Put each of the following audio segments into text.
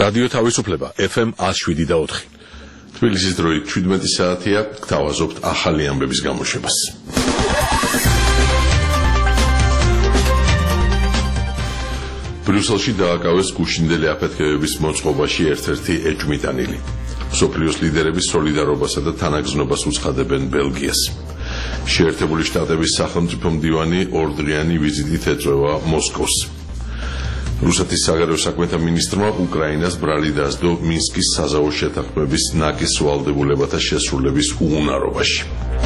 რადიო თავისუფლება FM 107.4. თბილისის დროით 17 საათია, გთავაზობთ ახალი ამბების გამოშვებას. ბრიუსელში დააკავეს გუშინდელი აფეთქებების მოწყობაში ერთ-ერთი ეჭვმიტანილი. მსოფლიოს ლიდერების სოლიდარობასა და თანაგზნობას უცხადებენ ბელგიას. შეერთებული შტატების სახელმწიფო მდივანი ორდღიანი ვიზიტით ეწევა მოსკოვს. რუსეთის საგარეო საქმეთა მინისტრმა უკრაინას ბრალი დასდო მინსკის საზავო შეთანხმების ნაკის ვალდებულებათა შესრულების უუნარობაში.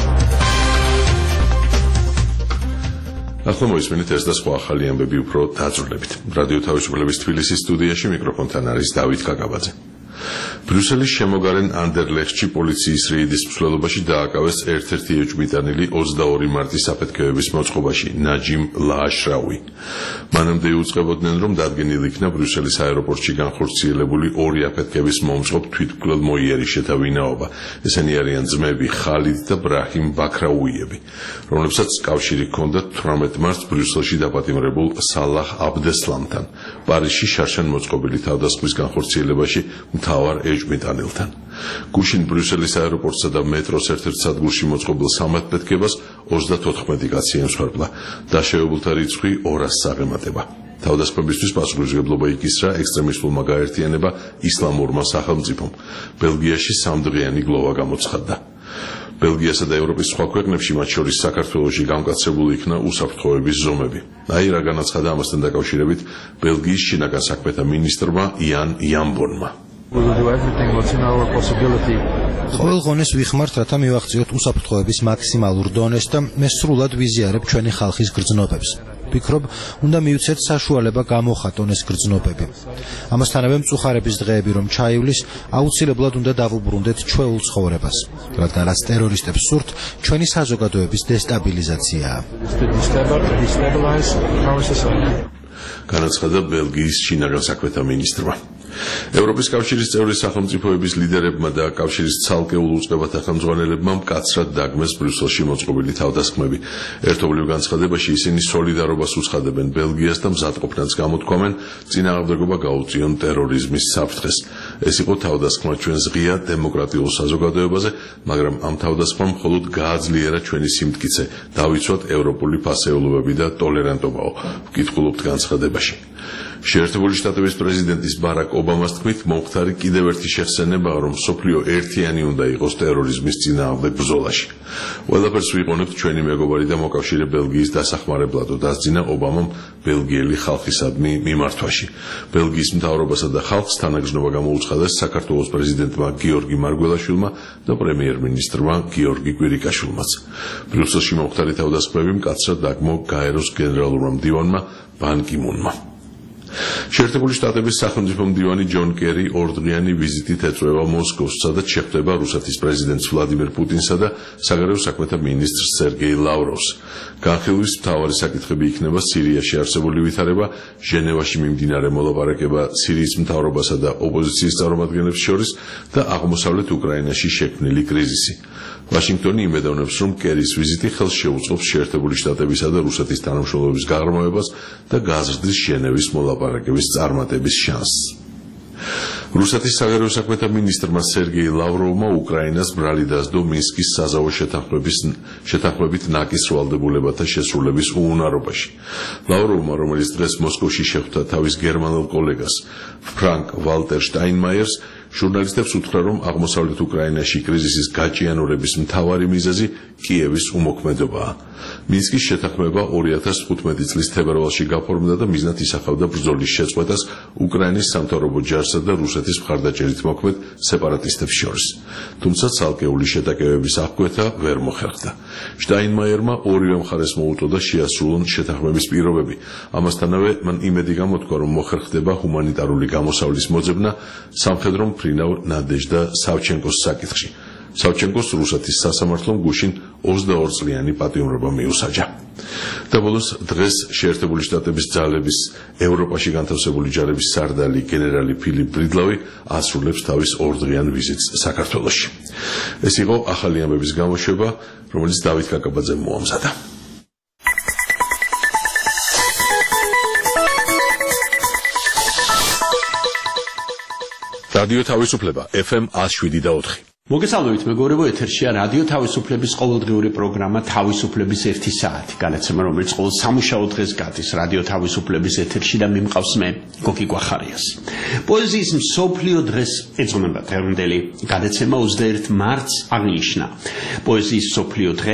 ახლა მოისმენთ ეს და სხვა ახალი ამბები უფრო დაწვრილებით. რადიო თავისუფლების თბილისის სტუდიაში მიკროფონთან არის დავით კაკაბაძე. ბრიუსელის შემოგარენ ანდერლეხტში პოლიციის რეიდის მსვლელობაში დააკავეს ერთ-ერთი ეჭვმიტანილი 22 მარტის აფეთქებების მოწყობაში ნაჯიმ ლააშრაუი. მანამდე იუწყებოდნენ, რომ დადგენილ იქნა ბრიუსელის აეროპორტში განხორციელებული ორი აფეთქების მომწყობ თვითმკვლელ მოიერიშეთა ვინაობა. ესენი არიან ძმები ხალიდ და ბრაჰიმ ბაქრაუიები, რომლებსაც კავშირი ჰქონდათ 18 მარტს ბრიუსელში დაპატიმრებულ სალაჰ აბდესლამთან, პარიზში შარშან მოწყობილი თავდასხმის განხორციელებაში მთავარ ეჭვმიტანილთან. გუშინ ბრიუსელის აეროპორტსა და მეტროს ერთ-ერთ სადგურში მოწყობილ სამაფეთქებას 34 კაცი ემსხვერპლა. დაშავებულთა რიცხვი 200-ს აღემატება. თავდასხმებისთვის პასუხისმგებლობა იკისრა ექსტრემისტულმა გაერთიანება ისლამურმა სახელმწიფომ. ბელგიაში სამდღიანი გლოვა გამოცხადდა. ბელგიასა და ევროპის სხვა ქვეყნებში, მათ შორის საქართველოში გამკაცრებული იქნა უსაფრთხოების ზომები. აი რა განაცხადა ამასთან დაკავშირებით ბელგიის შინაგან საქმეთა მინისტრმა იან იამბონმა. ყოველ ღონეს ვიხმართ, რათა მივაღწიოთ უსაფრთხოების მაქსიმალურ დონეს და მე სრულად ვიზიარებ ჩვენი ხალხის გრძნობებს. ვფიქრობ, უნდა მივცეთ საშუალება გამოხატონ ეს გრძნობები. ამასთანავე მწუხარების დღეები რომ ჩაივლის, აუცილებლად უნდა დავუბრუნდეთ ჩვეულ ცხოვრებას, რადგან რაც ტერორისტებს სურთ, ჩვენი საზოგადოების დესტაბილიზაციაა. განაცხადა ბელგიის შინაგან საქმეთა მინისტრმა. ევროპის კავშირის წევრი სახელმწიფოების ლიდერებმა და კავშირის ცალკეულ უწყებათა ხელმძღვანელებმა მკაცრად დაგმეს ბრიუსელში მოწყობილი თავდასხმები. ერთობლივ განცხადებაში ისინი სოლიდარობას უცხადებენ ბელგიას და მზადყოფნაც გამოთქვამენ წინააღმდეგობა გაუწიონ ტერორიზმის საფრთხეს. ეს იყო თავდასხმა ჩვენს ღია დემოკრატიულ საზოგადოებაზე, მაგრამ ამ თავდასხმამ მხოლოდ გააძლიერა ჩვენი სიმტკიცე, დავიცვათ ევროპული ფასეულობები და ტოლერანტობაო, ვკითხულობთ განცხადებაში. შეერთებული შტატების პრეზიდენტის ბარაკ ობამას თქმით, მომხდარი კიდევ ერთი შეხსენება, რომ მსოფლიო ერთიანი უნდა იყოს ტერორიზმის წინააღმდეგ ბრძოლაში. ყველაფერს ვიყენებთ ჩვენი მეგობარი და მოკავშირე ბელგიის დასახმარებლად, დასძინა ობამამ ბელგიელი ხალხისადმი მიმართვაში. ბელგიის მთავრობასა და ხალხს თანაგზნობა გამოუცხადეს საქართველოს პრეზიდენტმა გიორგი მარგველაშვილმა და პრემიერ-მინისტრმა გიორგი კვირიკაშვილმაც. ბრიუსელში მომხდარი თავდასხმები მკაცრად დაგმო გაეროს გენერალურმა მდივანმა ბან კი მუნმა. შეერთებული შტატების სახელმწიფო მდივანი ჯონ კერი ორდღიანი ვიზიტით ეწევა მოსკოვს, სადაც შეხვდება რუსეთის პრეზიდენტს ვლადიმერ პუტინსა და საგარეო საქმეთა მინისტრს სერგეი ლავროვს. განხილვის მთავარი საკითხები იქნება სირიაში არსებული ვითარება, ჟენევაში მიმდინარე მოლაპარაკება სირიის მთავრობასა და ოპოზიციის წარმომადგენლებს შორის და აღმოსავლეთ უკრაინაში შექმნილი კრიზისი. ვაშინგტონი იმედოვნებს, რომ კერის ვიზიტი ხელს შეუწყობს შეერთებული შტატებისა და რუსეთის თანამშრომლობის გაღრმავებას და გაზრდის ჟენევის მოლაპარაკების წარმატების შანსს. რუსეთის საგარეო საქმეთა მინისტრმა სერგეი ლავროვმა უკრაინას ბრალი დასდო მინსკის საზავო შეთანხმებით ნაკის ვალდებულებათა შესრულების უუნარობაში. ლავროვმა, რომელიც დღეს მოსკოვში შეხვდა თავის გერმანელ კოლეგას ფრანკ ვალტერ შტაინმაიერს, ჟურნალისტებს უთხრა, რომ აღმოსავლეთ უკრაინაში კრიზისის გაჭიანურების მთავარი მიზეზი კიევის უმოქმედობაა. მინსკის შეთანხმება 2015 წლის თებერვალში გაფორმდა და მიზნად ისახავდა ბრძოლის შეწყვეტას უკრაინის სამთავრობო ჯარსა და რუსეთის მხარდაჭერით მოქმედ სეპარატისტებს შორის. თუმცა ცალკეული შეტაკებების აღკვეთა ვერ მოხერხდა. შტაინმაიერმა ორივე მხარეს მოუწოდა შეასრულონ შეთანხმების პირობები. ამასთანავე მან იმედი გამოთქვა, რომ მოხერხდება ჰუმანიტარული გამოსავლის მოძებნა სამხედრო მფრინავ ნადეჟდა სავჩენკოს საკითხში. სავჩენკოს რუსეთის სასამართლომ გუშინ 22 წლიანი პატიმრობა მიუსაჯა. და ბოლოს დღეს შეერთებული შტატების ძალების ევროპაში განთავსებული ჯარების სარდალი გენერალი ფილიპ ბრიდლავი ასრულებს თავის ორდღიან ვიზიტს საქართველოში. ეს იყო ახალი ამბების გამოშვება, რომელიც დავით კაკაბაძემ მოამზადა. რადიო თავისუფლება FM 107.4. მოგესალმებით მეგობრებო, ეთერშია რადიო თავისუფლების ყოველდღიური პროგრამა თავისუფლების 1 საათი, განაცემა რომელიც ყოველ სამუშაო დღეს გადის რადიო თავისუფლების ეთერში და მიმყავს მე გოგი გვახარიას. პოეზიის მსოფლიო დღეს ეძღვნება დღევანდელი განაცემა 21 მარტს აღნიშნა. პოეზიის მსოფლიო დღე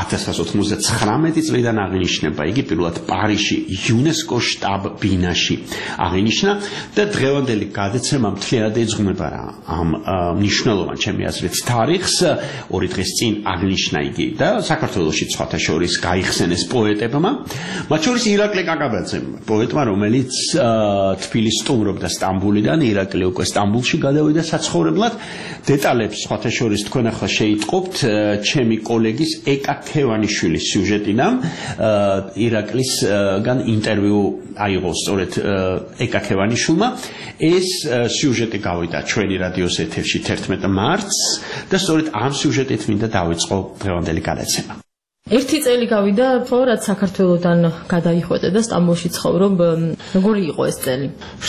1999 წლიდან აღნიშნება, იგი პირველად პარიზში იუნესკოს შტაბ-ბინაში აღნიშნა და დღევანდელი განაცემა მთლიანად ეძღვნება ამ მნიშვნელოვან ჩემი აზრით თარიღს 2 დღის წინ აღნიშნა იგი და საქართველოში სხვათა შორის გაიხსენეს პოეტებმა, მათ შორის ირაკლი კაკაბაძემ, პოეტმა, რომელიც თბილისს სტუმრობდა სტამბოლიდან, ირაკლი უკვე სტამბოლში გადავიდა საცხოვრებლად. დეტალებს სხვათა შორის თქვენ ახლა შეიტყობთ ჩემი კოლეგის ეკა ქევანიშვილის სიუჟეტიდან, ირაკლისგან ინტერვიუ აიღო სწორედ ეკა ქევანიშვილმა. ეს სიუჟეტი გავიდა ჩვენი რადიოს ეთერში 11 მარტს და სწორედ ამ სიუჟეტით მინდა დავიწყო დღევანდელი განაცემა. 1 წელი გავიდა, ხო, რაც საქართველოსთან გადაიხვეწე და სტამბოლში ცხოვრობ. როგორი იყო ეს წელი?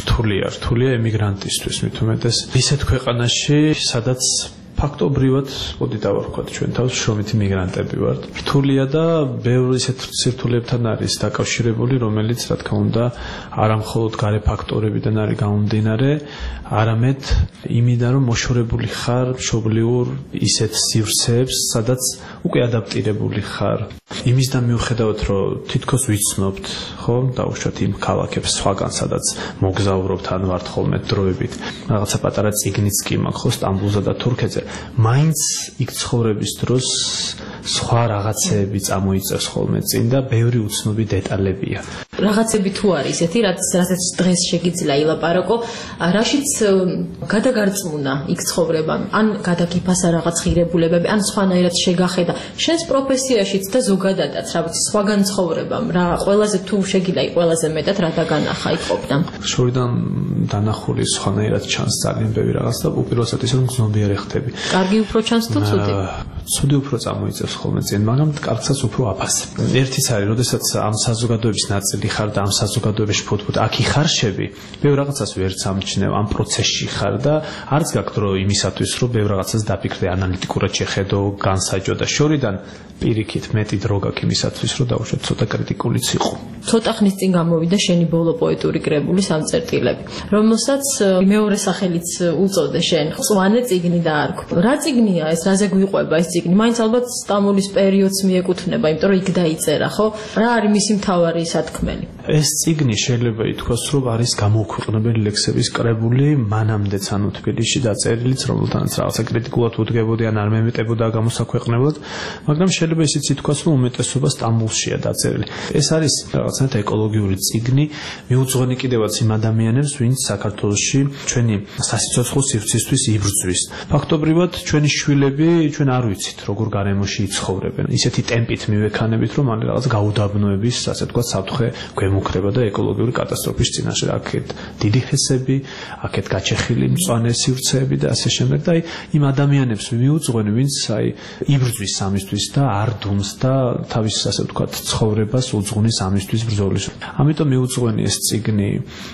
რთულია ემიგრანტისთვის, მით უმეტეს ისეთ ქვეყანაში, სადაც ფაქტობრივად, მოდი დავარქვათ ჩვენ თავს, შრომითი მიგრანტები ვართ. რთულია და ბევრი ისეთ სირთულებთან არის დაკავშირებული, რომელიც, რა თქმა უნდა, არა მხოლოდ გარე ფაქტორებიდან არის გამომდინარე, არამედ იმიდან, რომ მოშორებული ხარ მშობლიურ ისეთ სივრცეებს, სადაც უკვე ადაპტირებული ხარ. იმისთან მიუხედავად, რომ თითქოს ვიცნობთ, ხო, დაუშვათ იმ ქალაქებს სხვაგან, სადაც მოგზაურობთ ან ვართ ხოლმე დროებით. რაღაცა პატარა წიგნიც კი მაქვს, ხო, სტამბოლსა და თურქეთზე. მაინც იქ ცხოვრების დროს სხვა რაღაცეები წამოიწევს ხოლმე წინ და ბევრი უცნობი დეტალებია. რაღაცები თუ არის ესეთი, რასაც დღეს შეგიძლია ილაპარაკო, რაშიც გადაგარწმუნა იქ ცხოვრება, ან გადაგიფასა რაღაც ღირებულებები, ან სხვანაირად შეგახედა შენს პროფესიაშიც და ზოგადადაც, რა ვიცი, სხვაგან ცხოვრებამ, რა ყველაზე თუ შეგიძლია ყველაზე მეტად რა დაგანახა იქ ყოფნა. შორიდან დანახული სხვანაირად ჩანს ძალიან ბევრი რაღაც და უპირველესად ის რომ გზნობიარე ხდები. კარგი უფრო ჩანს თუ ცუდი? ცუდი უფრო წამოიწევს ხოლმე წინ, მაგრამ კარგსაც უფრო აფასებ. ერთიც არის, როდესაც ამ საზოგადოების ნაწილი ხარ და ამ საზოგადოებაში ფუთფუთ აქ იხარშები, ბევრ რაღაცას ვერ სამჩნევ, ამ პროცესში ხარ და არც გაქვს დრო იმისათვის, რომ ბევრ რაღაცას დაფიქრდე, ანალიტიკურად შეხედო, განსაჯო და შორიდან პირიქით მეტი დრო გაქვს იმისათვის, რომ დავუშვათ ცოტა კრიტიკულიც იყო. ცოტა ხნის წინ გამოვიდა შენი ბოლო პოეტური კრებული სამწერტილები, რომელსაც მეორე სახელიც უწოდე შენ, მწვანე წიგნი დაარქვი. რა წიგნია ეს, რაზე გვიყვება ეს წიგნი? მაინც ალბათ სტამბოლის პერიოდს მიეკუთვნება, იმიტომ რომ იქ დაიწერა, ხო? რა არის მისი მთავარი სათქმელი? ეს წიგნი შეიძლება ითქვას, რომ არის გამოუქვეყნებელი ლექსების კრებული, მანამდეც ანუ თბილისში დაწერილიც, რომელთანაც რაღაცა კრიტიკულად უდგებოდი ან არ მემეტებოდა გამოსაქვეყნებლად, მაგრამ შეიძლება ისიც ითქვას, რომ უმეტესობა სტამბოლშია დაწერილი. ეს არის რაღაცნაირად ეკოლოგიური წიგნი, მიუძღვენი კიდევაც იმ ადამიანებს, ვინც საქართველოში ჩვენი სასიცოცხლო სივრცისთვის იბრძვის. ფაქტობრივად ჩვენი შვილები, ჩვენ არ ვიცით, როგორ გარემოში იცხოვრებენ. ისეთი ტემპით მივექანებით, რომ მალე რაღაც გაუდაბნოების, ასე ვთქვათ, საფრთხე გვემუქრება და ეკოლოგიური კატასტროფის წინაშე. აქეთ დიდი ჰესები, აქეთ გაჩეხილი მწვანე სივრცეები და ასე შემდეგ და იმ ადამიანებს მიუძღვენი, ვინც იბრძვის ამისთვის და არ დუმს და თავის, ასე ვთქვათ, ცხოვრებას უძღვნის ამისთვის ბრძოლის. ამიტომ მიუძღვენი ეს წიგნი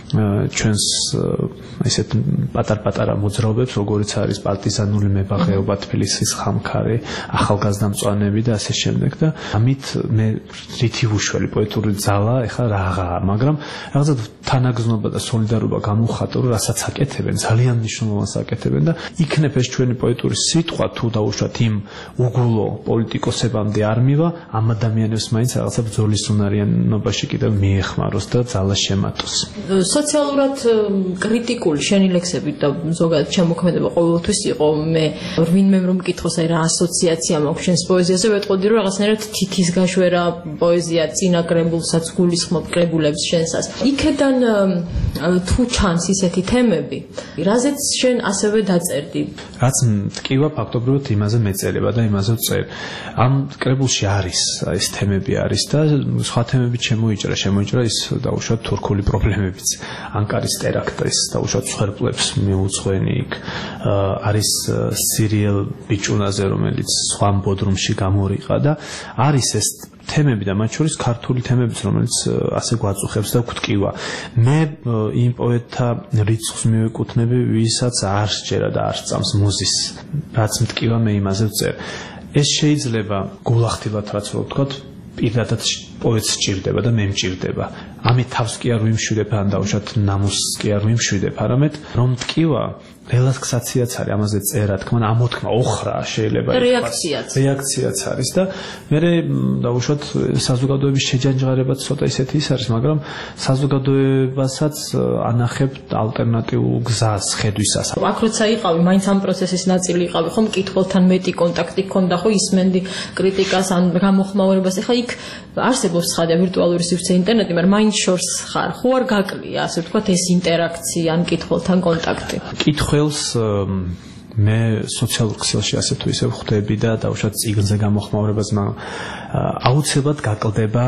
ჩვენს ესეთ პატარ-პატარა მოძრაობებს, როგორიც არის პარტიზანული მებაღეობა, თბილისის ხამქარი, ახალგაზრდა მწვანეები და ასე შემდეგ და ამით მე რითი ვუშველი პოეტური ძალა ეხლა რაღაცაა, მაგრამ რაღაცა თანაგზნობა და სოლიდარობა გამოვხატო, რასაც აკეთებენ, ძალიან მნიშვნელოვანს აკეთებენ და იქნებ ეს ჩვენი პოეტური სიტყვა თუ დაუშვათ იმ უგულო პოლიტიკოსებამდე არ მივა, ამ ადამიანებს მაინც რაღაცა ბრძოლის უნარიანობაში კიდევ მიეხმაროს და ძალა შემატოს. სოციალურად კრიტიკული შენი ლექსები და ზოგადად შემოქმედება ყოველთვის იყო. მე ვინმე რომ მკითხოს, რა ასოციაცია მაქვს შენს პოეზიაზე, ვეტყოდი რომ რაღაცნაირად თითის გაშვერა პოეზია წინა კრებულსაც გულისხმობ კრებულებს შენსას. იქედან თუ ჩანს ისეთი თემები, რაზეც შენ ასევე დაწერდი? რაც მტკივა ფაქტობრივად იმაზე მეწერება და იმაზე ვწერ. ამ კრებულში არის ეს თემები არის და სხვა თემები შემოიჭრა ის დაუშვათ თურქული პრობლემებიც, ანკარის ტერაქტის დაუშვათ მსხვერპლებს მიუძღვენი იქ არის სირიელ ბიჭუნაზე, რომელიც სხვა მბოდრუმში გამორიყა და არის ეს თემები და მათ შორის ქართული თემებიც, რომელიც ასე გვაწუხებს და გვტკივა. მე იმ პოეტთა რიცხვს მივეკუთვნები, ვისაც არ სჯერა და არ სწამს მუზის, რაც მტკივა მე იმაზე ვწერ. ეს შეიძლება გულახდილად რაც ვთქვათ, პირადად პოეტს სჭირდება და მე მჭირდება. ამით თავს კი არ ვიმშვიდებ, ან დაუშვათ ნამუსს კი არ ვიმშვიდებ, არამედ რომ მტკივა რელაქსაციაც არის ამაზე წერა, თქმა უნდა, ამოთქმა ოხრა შეიძლება რეაქციაც არის და მე დაუშვათ საზოგადოების შეჯანჯღარებაც ცოტა ისეთი ის არის, მაგრამ საზოგადოებასაც ანახებ ალტერნატიულ გზას ხედვისას. აქ როცა იყავი, მაინც ამ პროცესის ნაწილი იყავი, ხომ მკითხველთან მეტი კონტაქტი გქონდა, ხო ისმენდი კრიტიკას ან გამოხმაურებას. ეხლა იქ არსებობს ხადია ვირტუალური სივრცე ინტერნეტი, მაგრამ მაინც შორს ხარ, ხო არ გაკლია, ასე ვთქვათ, ეს ინტერაქცია ან მკითხველთან კონტაქტი. მკითხველს მე სოციალურ ქსელში ასე თუ ისე ვხვდები და დაუშვათ წიგნზე გამოხმაურებას, მაგრამ აუცილებლად გაკლდება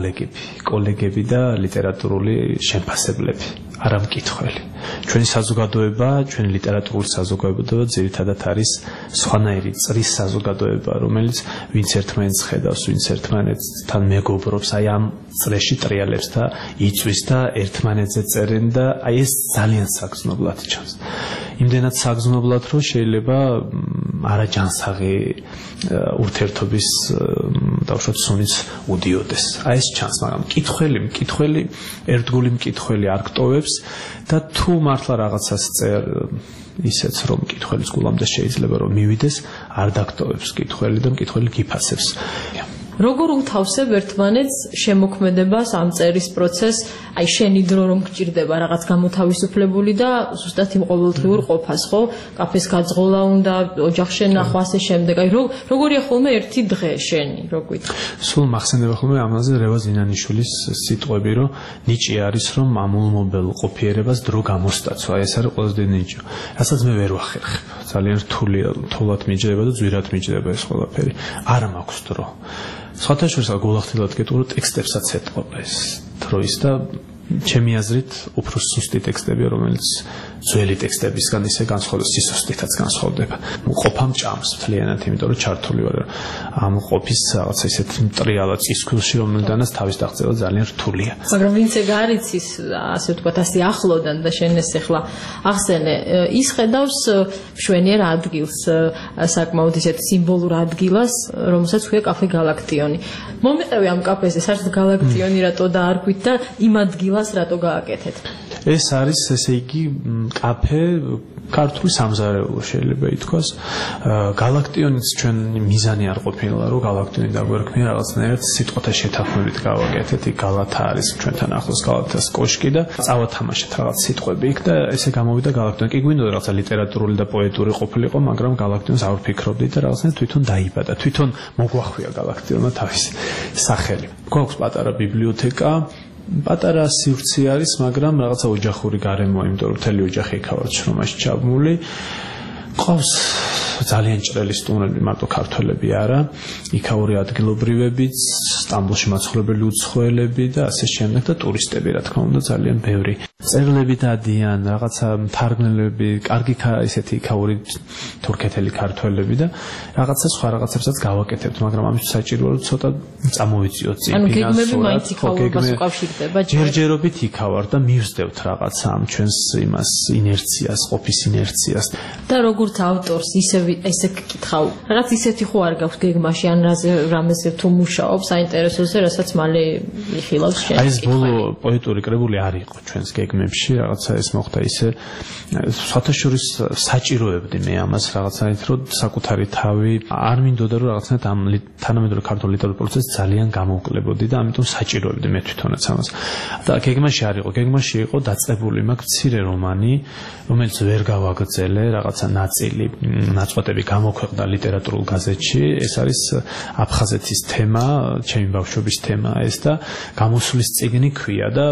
კოლეგები და ლიტერატურული შემფასებლები, არა მკითხველი. ჩვენი საზოგადოება, ჩვენი ლიტერატურული საზოგადოება ძირითადად არის სხვანაირი წრის საზოგადოება, რომელიც ვინც ერთმანეთს ხედავს, ვინც ერთმანეთთან მეგობრობს, აი ამ წრეში ტრიალებს და იწვის და ერთმანეთზე წერენ და აი ეს ძალიან საგრძნობლად ჩანს. იმდენად საგრძნობლად, რომ შეიძლება არაჯანსაღი ურთიერთობის დაუშვათ სუნიც უდიოდეს. აი ეს ჩანს, მაგრამ მკითხველი ერთგული მკითხველი არ გტოვებს და თუ მართლა რაღაცას წერ ისეც რომ მკითხველის გულამდე შეიძლება რომ მივიდეს, არ დაგტოვებს მკითხველი და მკითხველი გიფასებს. როგორ უთავსებ ერთმანეთს შემოქმედებას ამ წერის პროცესს, აი შენი დრო რომ გჭირდება რაღაც გამოთავისუფლებული და ზუსტად იმ ყოველდღიურ ყოფას, ხო? კაფეს გაძღოლა უნდა, ოჯახს შენახვა, ასე შემდეგ. აი როგორია ხოლმე ერთი დღე შენი, რო გვითხრა. სულ მახსენდება ხოლმე ამაზე რევაზ ზინანიშვილის სიტყვები, რომ ნიჭი არის რომ ამულმობელ ყოფიერებას დრო გამოსტაცვა. ეს არის ყველაზე დიდი ნიჭი. რასაც მე ვერ ვახერხებ. ძალიან რთულად მიჯდება და ძვირად მიჯდება ეს ყველაფერი. არ მაქვს დრო. სხვათა შორის გულახდილად გეტყვი, ტექსტებსაც ეთყობა ეს დროის და ჩემი აზრით უფრო სუსტი ტექსტები, რომელიც ძველი ტექსტებისგან ისე განსხვავდება, სისუსტითაც განსხვავდება. ყოფა მჭამს მთლიანად, იმიტომ რომ ჩართული ვარ ამ ყოფის რაღაცა ისეთ მტრიალად წისქვილში, რომელიდანაც თავის დაღწევა ძალიან რთულია. მაგრამ ვინც ეგ არ იცის, ასე ვთქვათ, ასე ახლოდან და შენ ეს ახლა ახსენე, ის ხედავს მშვენიერ ადგილს, საკმაოდ ისეთ სიმბოლურ ადგილას, რომელსაც ქვია კაფე გალაქტიონი. მომიყევი ამ კაფეზე, საერთოდ გალაქტიონი რატო დაარქვით და იმ ადგილას რატო გააკეთეთ? ეს არის, ესე იგი, კაფე ქართული სამზარეულო შეიძლება ითქვას. გალაქტიონიც ჩვენ მიზანი არ ყოფილა, რომ გალაქტიონი დაგვერქმია რაღაცნაირად სიტყვათა შეთანხმებით გავაკეთეთ. იქ გალათა არის ჩვენთან ახლოს გალათას კოშკი და წავათამაშეთ რაღაც სიტყვები იქ და ესე გამოვიდა გალაქტიონი. კი გვინდოდა რაღაცა ლიტერატურული და პოეტური ყოფილიყო, მაგრამ გალაქტიონს არ ვფიქრობდი და რაღაცნაირად თვითონ დაიბადა. თვითონ მოგვახვია გალაქტიონმა თავისი სახელი. გვაქვს პატარა ბიბლიოთეკა, პატარა სივრცე არის, მაგრამ რაღაცა ოჯახური გარემოა, იმიტომ რომ მთელი ოჯახი იქაა შრომაში ჩაბმული. ყავს ძალიან ჭრელი სტუმრები, მარტო ქართველები არა, იქაური ადგილობრივებიც, სტამბოლში მაცხოვრებელი უცხოელები და ასე შემდეგ და ტურისტები, რა თქმა უნდა, ძალიან ბევრი. წერლები დადიან, რაღაცა მთარგმნელები, კარგი ისეთი იქაური თურქეთელი ქართველები და რაღაცა სხვა რაღაცებსაც გავაკეთებთ, მაგრამ ამის საჭიროა რომ ცოტა წამოვიწიოთ წინ. ანუ გეგმები მაინც იქაურობას უკავშირდება. ჯერჯერობით იქავარ და მივსდევთ რაღაცა ამ ჩვენს იმას ინერციას, ყოფის ინერციას. და როგორც ავტორს ესე გკითხავ, რაღაც ისეთი ხო არ გაქვს გეგმაში, ან რამეზე თუ მუშაობ საინტერესოზე, რასაც მალე იხილავს შენ. აი ეს ბოლო პოეტური კრებული არ იყო ჩვენს გეგმებში, რაღაცა ეს მოხდა ისე სხვათა შორის საჭიროებდი მე ამას რაღაცნაირად, რომ საკუთარი თავი არ მინდოდა რომ რაღაცნაირად ამ თანამედროვე ქართული ლიტერატურის პროცესს ძალიან გამოვკლებოდი და ამიტომ საჭიროებდი მე თვითონაც ამას. და გეგმაში არ იყო, გეგმაში იყო დაწყებული მაქვს მცირე რომანი, რომელიც ვერ გავაგრძელე, რაღაცა ნაწილი ნაწყვეტები გამოქვეყნდა ლიტერატურულ გაზეთში. ეს არის აფხაზეთის თემა, ჩემი ბავშვობის თემაა ეს და გამოსulis წიგნი ქვია და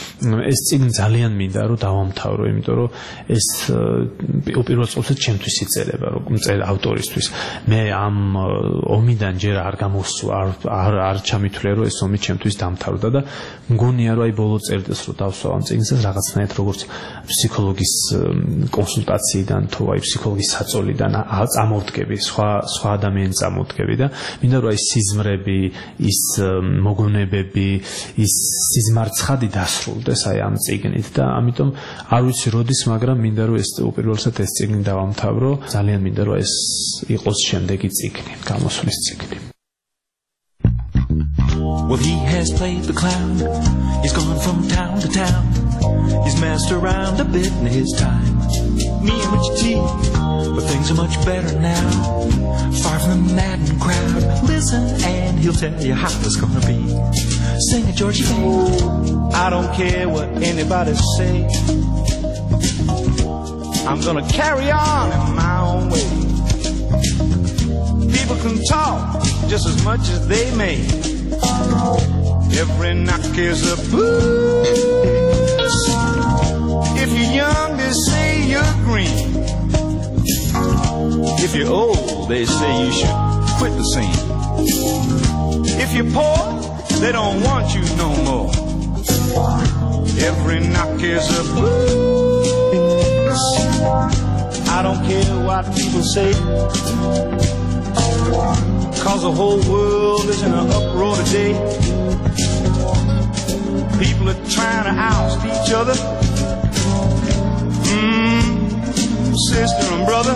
ეს წიგნი ძალიან მინდა რომ დავამთავრო, იმიტომ რომ ეს უპირველეს ყოვლისა ჩემთვის იწერება, რომ მწერალ ავტორისთვის. მე ამ ომიდან ჯერ არ გამოსვლა, არ ჩამithვლია რომ ეს ომი ჩემთვის დამთავრდა და მგონია რომ აი ბოლო წერდეს რომ დავსვა ამ წიგნს რაღაცნაირად როგორც ფსიქოლოგის კონსულტაციიდან თუ აი ფსიქოლოგის საწოლიდან წამოვდგები, სხვა ადამიანს წამოვდგები და მინდა რომ აი სიზმრები, ის მოგონებები, ის სიზმარცხადი დასრულდეს აი ამ წიგნით და ამიტომ არ ვიცი როდის, მაგრამ მინდა რომ ეს უპირველესად ეს წიგნი დავამთავრო. ძალიან მინდა რომ ეს იყოს შემდეგი წიგნი, გამოსვლის წიგნი. Well, he has played the clown. He's gone from town to town. He's messed around a bit in his time. Me and Richie T, but things are much better now. Far from the maddening crowd. Listen and he'll tell you how it's gonna be. Sing it, Georgie May. I don't care what anybody say. I'm gonna carry on in my own way. People can talk just as much as they may. Every knock is a blues. If you're young, they say you're green. If you're old, they say you should quit the scene. If you're poor, they don't want you no more. Every knock is a blues. I don't care what people say, 'cause the whole world is in an uproar today. People are trying to oust each other. Sister and brother,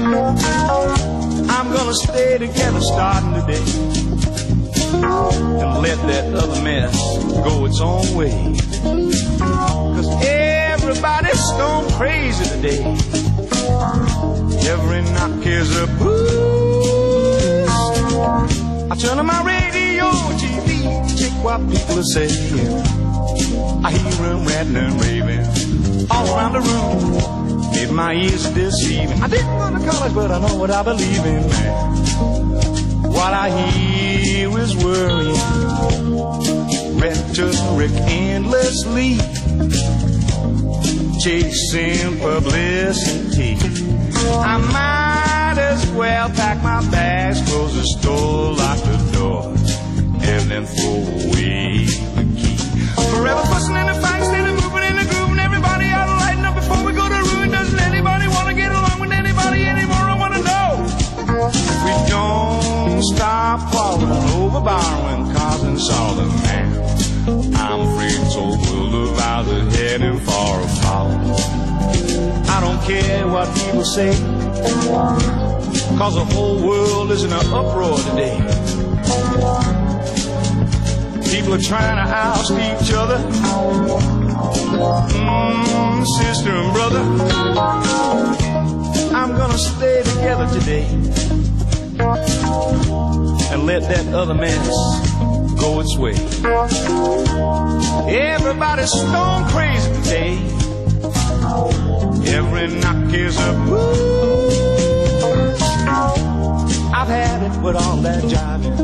I'm gonna stay together starting today and let that other mess go its own way. 'Cause everybody's stone crazy today. Every knock is a blues. I turn on my radio, TV, check what people are saying. I hear them ranting and raving all around the room. Maybe my ears are deceiving. I didn't go to college, but I know what I believe in, man. What I hear is worrying, rhetoric endlessly, chasing publicity. I might as well pack my bags, close the store, lock the door, and then throw away the key. Forever fussing in the fight, instead of moving in the groove, and everybody ought to lighten up before we go to ruin. Doesn't anybody want to get along with anybody anymore? I want to know. If we don't stop quarreling over borrowing cars and solid, man, I'm afraid this old world of ours is heading for a fall. I don't care what people say, 'cause the whole world is in an uproar today. People are trying to oust each other. Sister and brother, I'm gonna stay together today and let that other mess go its way. Everybody's stone crazy today. Every knock is a blues. I've had it with all that jiving.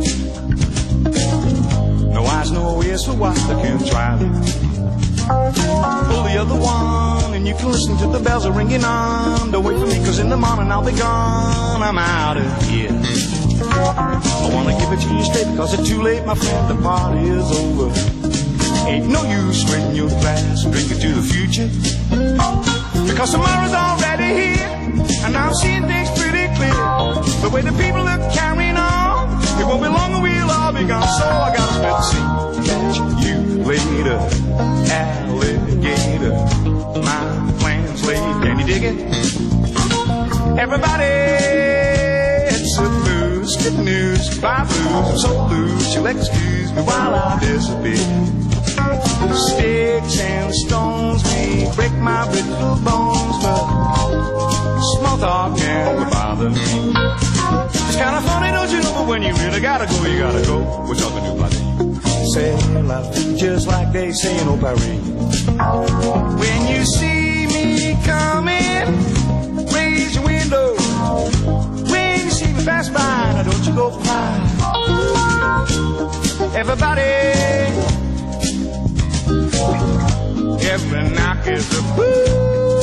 No eyes, no ears for what I can drive it. Pull the other one and you can listen to the bells are ringing on. Don't wait for me, 'cause in the morning I'll be gone. I'm out of here. I wanna give it to you straight, because it's too late, my friend, the party is over. Ain't no use raising your glass, drinking to the future, because tomorrow's already here, and I'm seeing things pretty clear. The way the people are carrying on, it won't be long and we'll all be gone. So I gotta spend the sea. Catch you later, alligator. My plans laid. Can you dig it? Everybody, it's a blues, good news, goodbye blues. I'm so loose, you'll excuse me while I disappear. Sticks and stones may break my brittle bones, but small talk can't bother me. It's kind of funny, don't you know? But when you really gotta go, you gotta go. We're talking to bloody. Say life just like they say in Old Paris. When you see me coming, raise your window. When you see me pass by, now don't you go by. Everybody, every knock is a boo.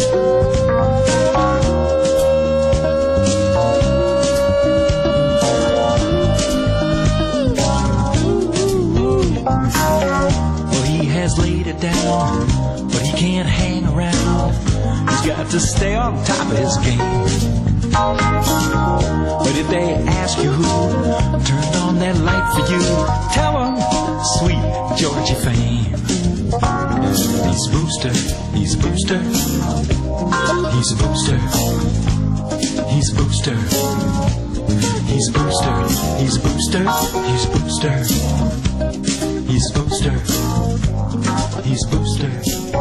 Well, he has laid it down, but he can't hang around. He's got to stay on top of his game. But if they ask you who turned on that light for you, tell them sweet Georgie Fame. He's Booster, he's Booster, he's Booster, he's Booster, he's Booster, he's Booster, he's Booster, he's Booster, he's Booster,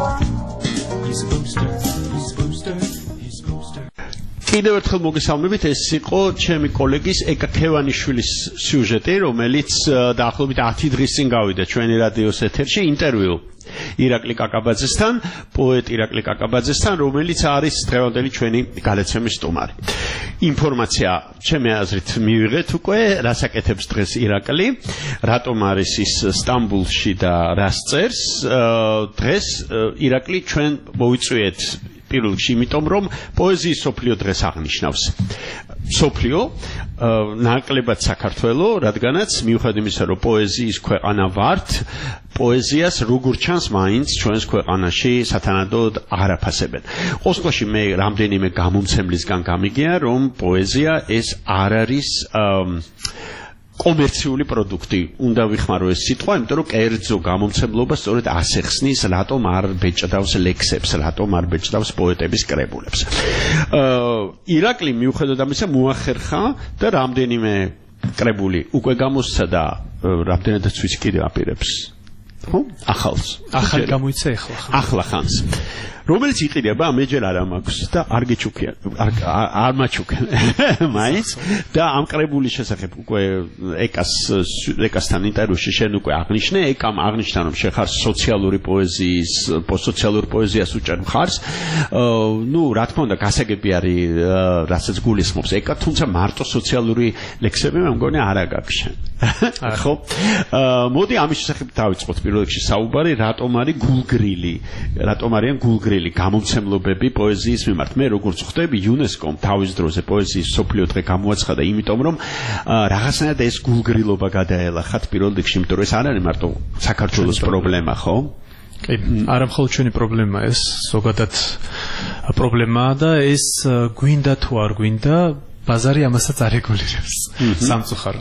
he's Booster, he's Booster, he's Booster. კიდევ ერთხელ მოგესალმებით, ეს იყო ჩემი კოლეგის ეკა ქევანიშვილის სიუჟეტი, რომელიც დაახლოებით 10 დღის წინ გავიდა ჩვენი რადიოს ეთერში ინტერვიუ ირაკლი კაკაბაძესთან, პოეტ ირაკლი კაკაბაძესთან, რომელიც არის დღევანდელი ჩვენი გადაცემის სტუმარი. ინფორმაცია ჩემი აზრით მივიღეთ უკვე, რას აკეთებს დღეს ირაკლი, რატომ არის ის სტამბულში და რას წერს. დღეს ირაკლი ჩვენ მოვიწვიეთ პირველ რიგში, იმიტომ რომ პოეზიის სოფლიო დღეს აღნიშნავს. სოფლიო ნაკლებად საქართველო, რადგანაც მიუხედავად იმისა, რომ პოეზიის ქვეყანა ვართ, პოეზიას როგორ ჩანს მაინც ჩვენს ქვეყანაში სათანადოდ არ აფასებენ. ყოველ შემთხვევაში მე რამდენიმე გამომცემლისგან გამიგია, რომ პოეზია ეს არ არის კომერციული პროდუქტი. უნდა ვიხმარო ეს სიტყვა, იმიტომ რომ კერძო გამომცემლობა სწორედ ასე ხსნის, რატომ არ ბეჭდავს ლექსებს, რატომ არ ბეჭდავს პოეტების კრებულებს. ირაკლი მიუხედავად ამისა მოახერხა და რამდენიმე კრებული უკვე გამოსცა და რამდენადაც ვიცი კიდევ აპირებს. ხო? ახალ გამოიცა ახლა ხანს. რომელიც იყიდება, მე ჯერ არ მაქვს და არ გეჩუქია, არ მაჩუქე. მაინც და ამ კრებულის შესახებ უკვე ეკასთან ინტერვიუში შენ უკვე აღნიშნე, ეკამ აღნიშნა, რომ შეხარ სოციალური პოეზიის, პოსტსოციალური პოეზიას უჭერ მხარს. ნუ, რა თქმა უნდა, გასაგები არის, რასაც გულისხმობს ეკა, თუმცა მარტო სოციალური ლექსები მე მგონი არ აგაქვს შენ. ხო? მოდი ამის შესახებ დავიწყოთ პირველ რიგში საუბარი, რატომ არის გულგრილი, რატომ არიან გულგრილი გამომცემლობები პოეზიის მიმართ. მე როგორც ხვდები, იუნესკომ თავის დროზე პოეზიის სოფლიო დღე გამოაცხადა, იმიტომ რომ რაღაცნაირად ეს გულგრილობა გადაელახათ პირველ რიგში, იმიტომ რომ ეს არ არის მარტო საქართველოს პრობლემა, ხო? კი, არა მხოლოდ ჩვენი პრობლემაა ეს, ზოგადად პრობლემაა და ეს გვინდა თუ არ გვინდა, ბაზარი ამასაც არ რეგულირებს სამწუხაროდ.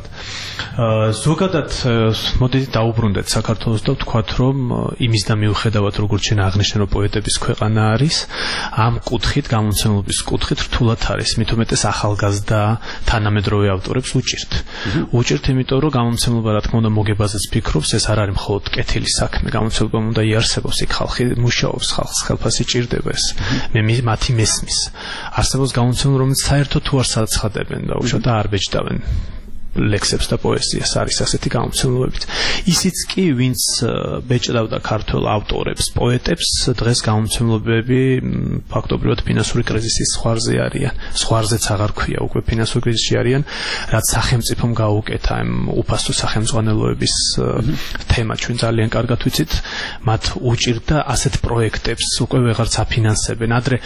ზოგადად მოდით დაუბრუნდეთ საქართველოს და ვთქვათ, რომ იმისდა მიუხედავად როგორც შენ აღნიშნე, რომ პოეტების ქვეყანა არის, ამ კუთხით, გამომცემლობის კუთხით რთულად არის, მით უმეტეს ახალგაზრდა თანამედროვე ავტორებს უჭირთ. უჭირთ, იმიტომ რომ გამომცემლობა რა თქმა უნდა მოგებაზეც ფიქრობს, ეს არ არის მხოლოდ კეთილი საქმე, გამომცემლობამ უნდა იარსებოს, იქ ხალხი მუშაობს, ხალხს ხელფასი ჭირდება ეს. მე მათი მესმის. არსებობს გამომცემლობა, რომელიც საერთოდ თუ არ ცხადებენ და უშუალოდ არ ბეჭდავენ ლექსებს და პოეზიას, არის ასეთი გამომცემლობებით. ისიც კი, ვინც ბეჭდავდა ქართველ ავტორებს, პოეტებს, დღეს გამომცემლობები ფაქტობრივად ფინანსური კრიზისის ზღვარზე არიან. ზღვარზეც აღარ ქვია, უკვე ფინანსური კრიზისში არიან, რაც სახელმწიფომ გაუკეთა ამ უფასო სახელმძღვანელოების თემა. ჩვენ ძალიან კარგად ვიცით, მათ უჭირდა ასეთ პროექტებს, უკვე ვეღარც აფინანსებენ. ადრე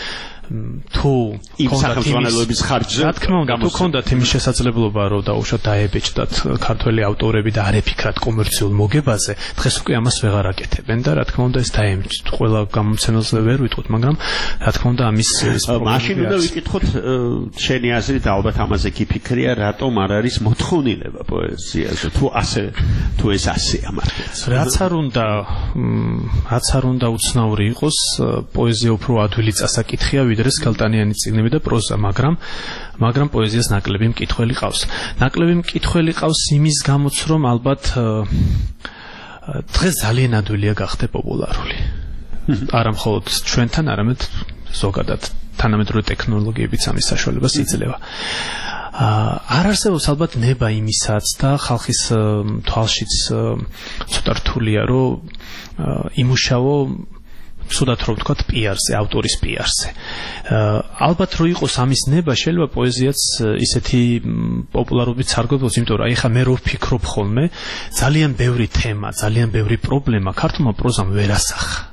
თუ იმ სახელმძღვანელოების ხარჯზე, რა თქმა უნდა, თუ ქონდათ იმის შესაძლებლობა, რომ დაუშვათ დაებეჭდათ ქართველი ავტორები და არ ეფიქრათ კომერციულ მოგებაზე, დღეს უკვე ამას ვეღარ აკეთებენ და რა თქმა უნდა ეს დაემჭდ. ყველა გამომცემელს ვერ ვიტყვით, მაგრამ რა თქმა უნდა ამის მაშინ უნდა ვიკითხოთ შენი აზრით, ალბათ ამაზე გიფიქრია, რატომ არ არის მოთხოვნილება პოეზიაზე, თუ ეს ასეა მართლაც. რაც არ უნდა უცნაური იყოს, პოეზია უფრო ადვილი წასაკითხია, ვიდრე სქელტანიანი წიგნები და პროზა, მაგრამ პოეზიას ნაკლები მკითხველი ყავს. ნაკლები მკითხველი ყავს იმის გამოც, რომ ალბათ დღეს ძალიან ადვილია გახდე პოპულარული. არა მხოლოდ ჩვენთან, არამედ ზოგადად თანამედროვე ტექნოლოგიებიც ამის საშუალებას იძლევა. არ არსებობს ალბათ ნება იმისაც და ხალხის თვალშიც ცოტა რთულია, რომ იმუშაო სუდათ რომ ვთქვათ პიარზე, ავტორის პიარზე. ალბათ რო იყოს ამის ნება, შეიძლება პოეზიაც ისეთი პოპულარობით სარგებლობს, იმიტომ რომ აი ხა მე რო ვფიქრობ ხოლმე, ძალიან ბევრი თემა, ძალიან ბევრი პრობლემა ქართულმა პროზამ ვერ ასახა.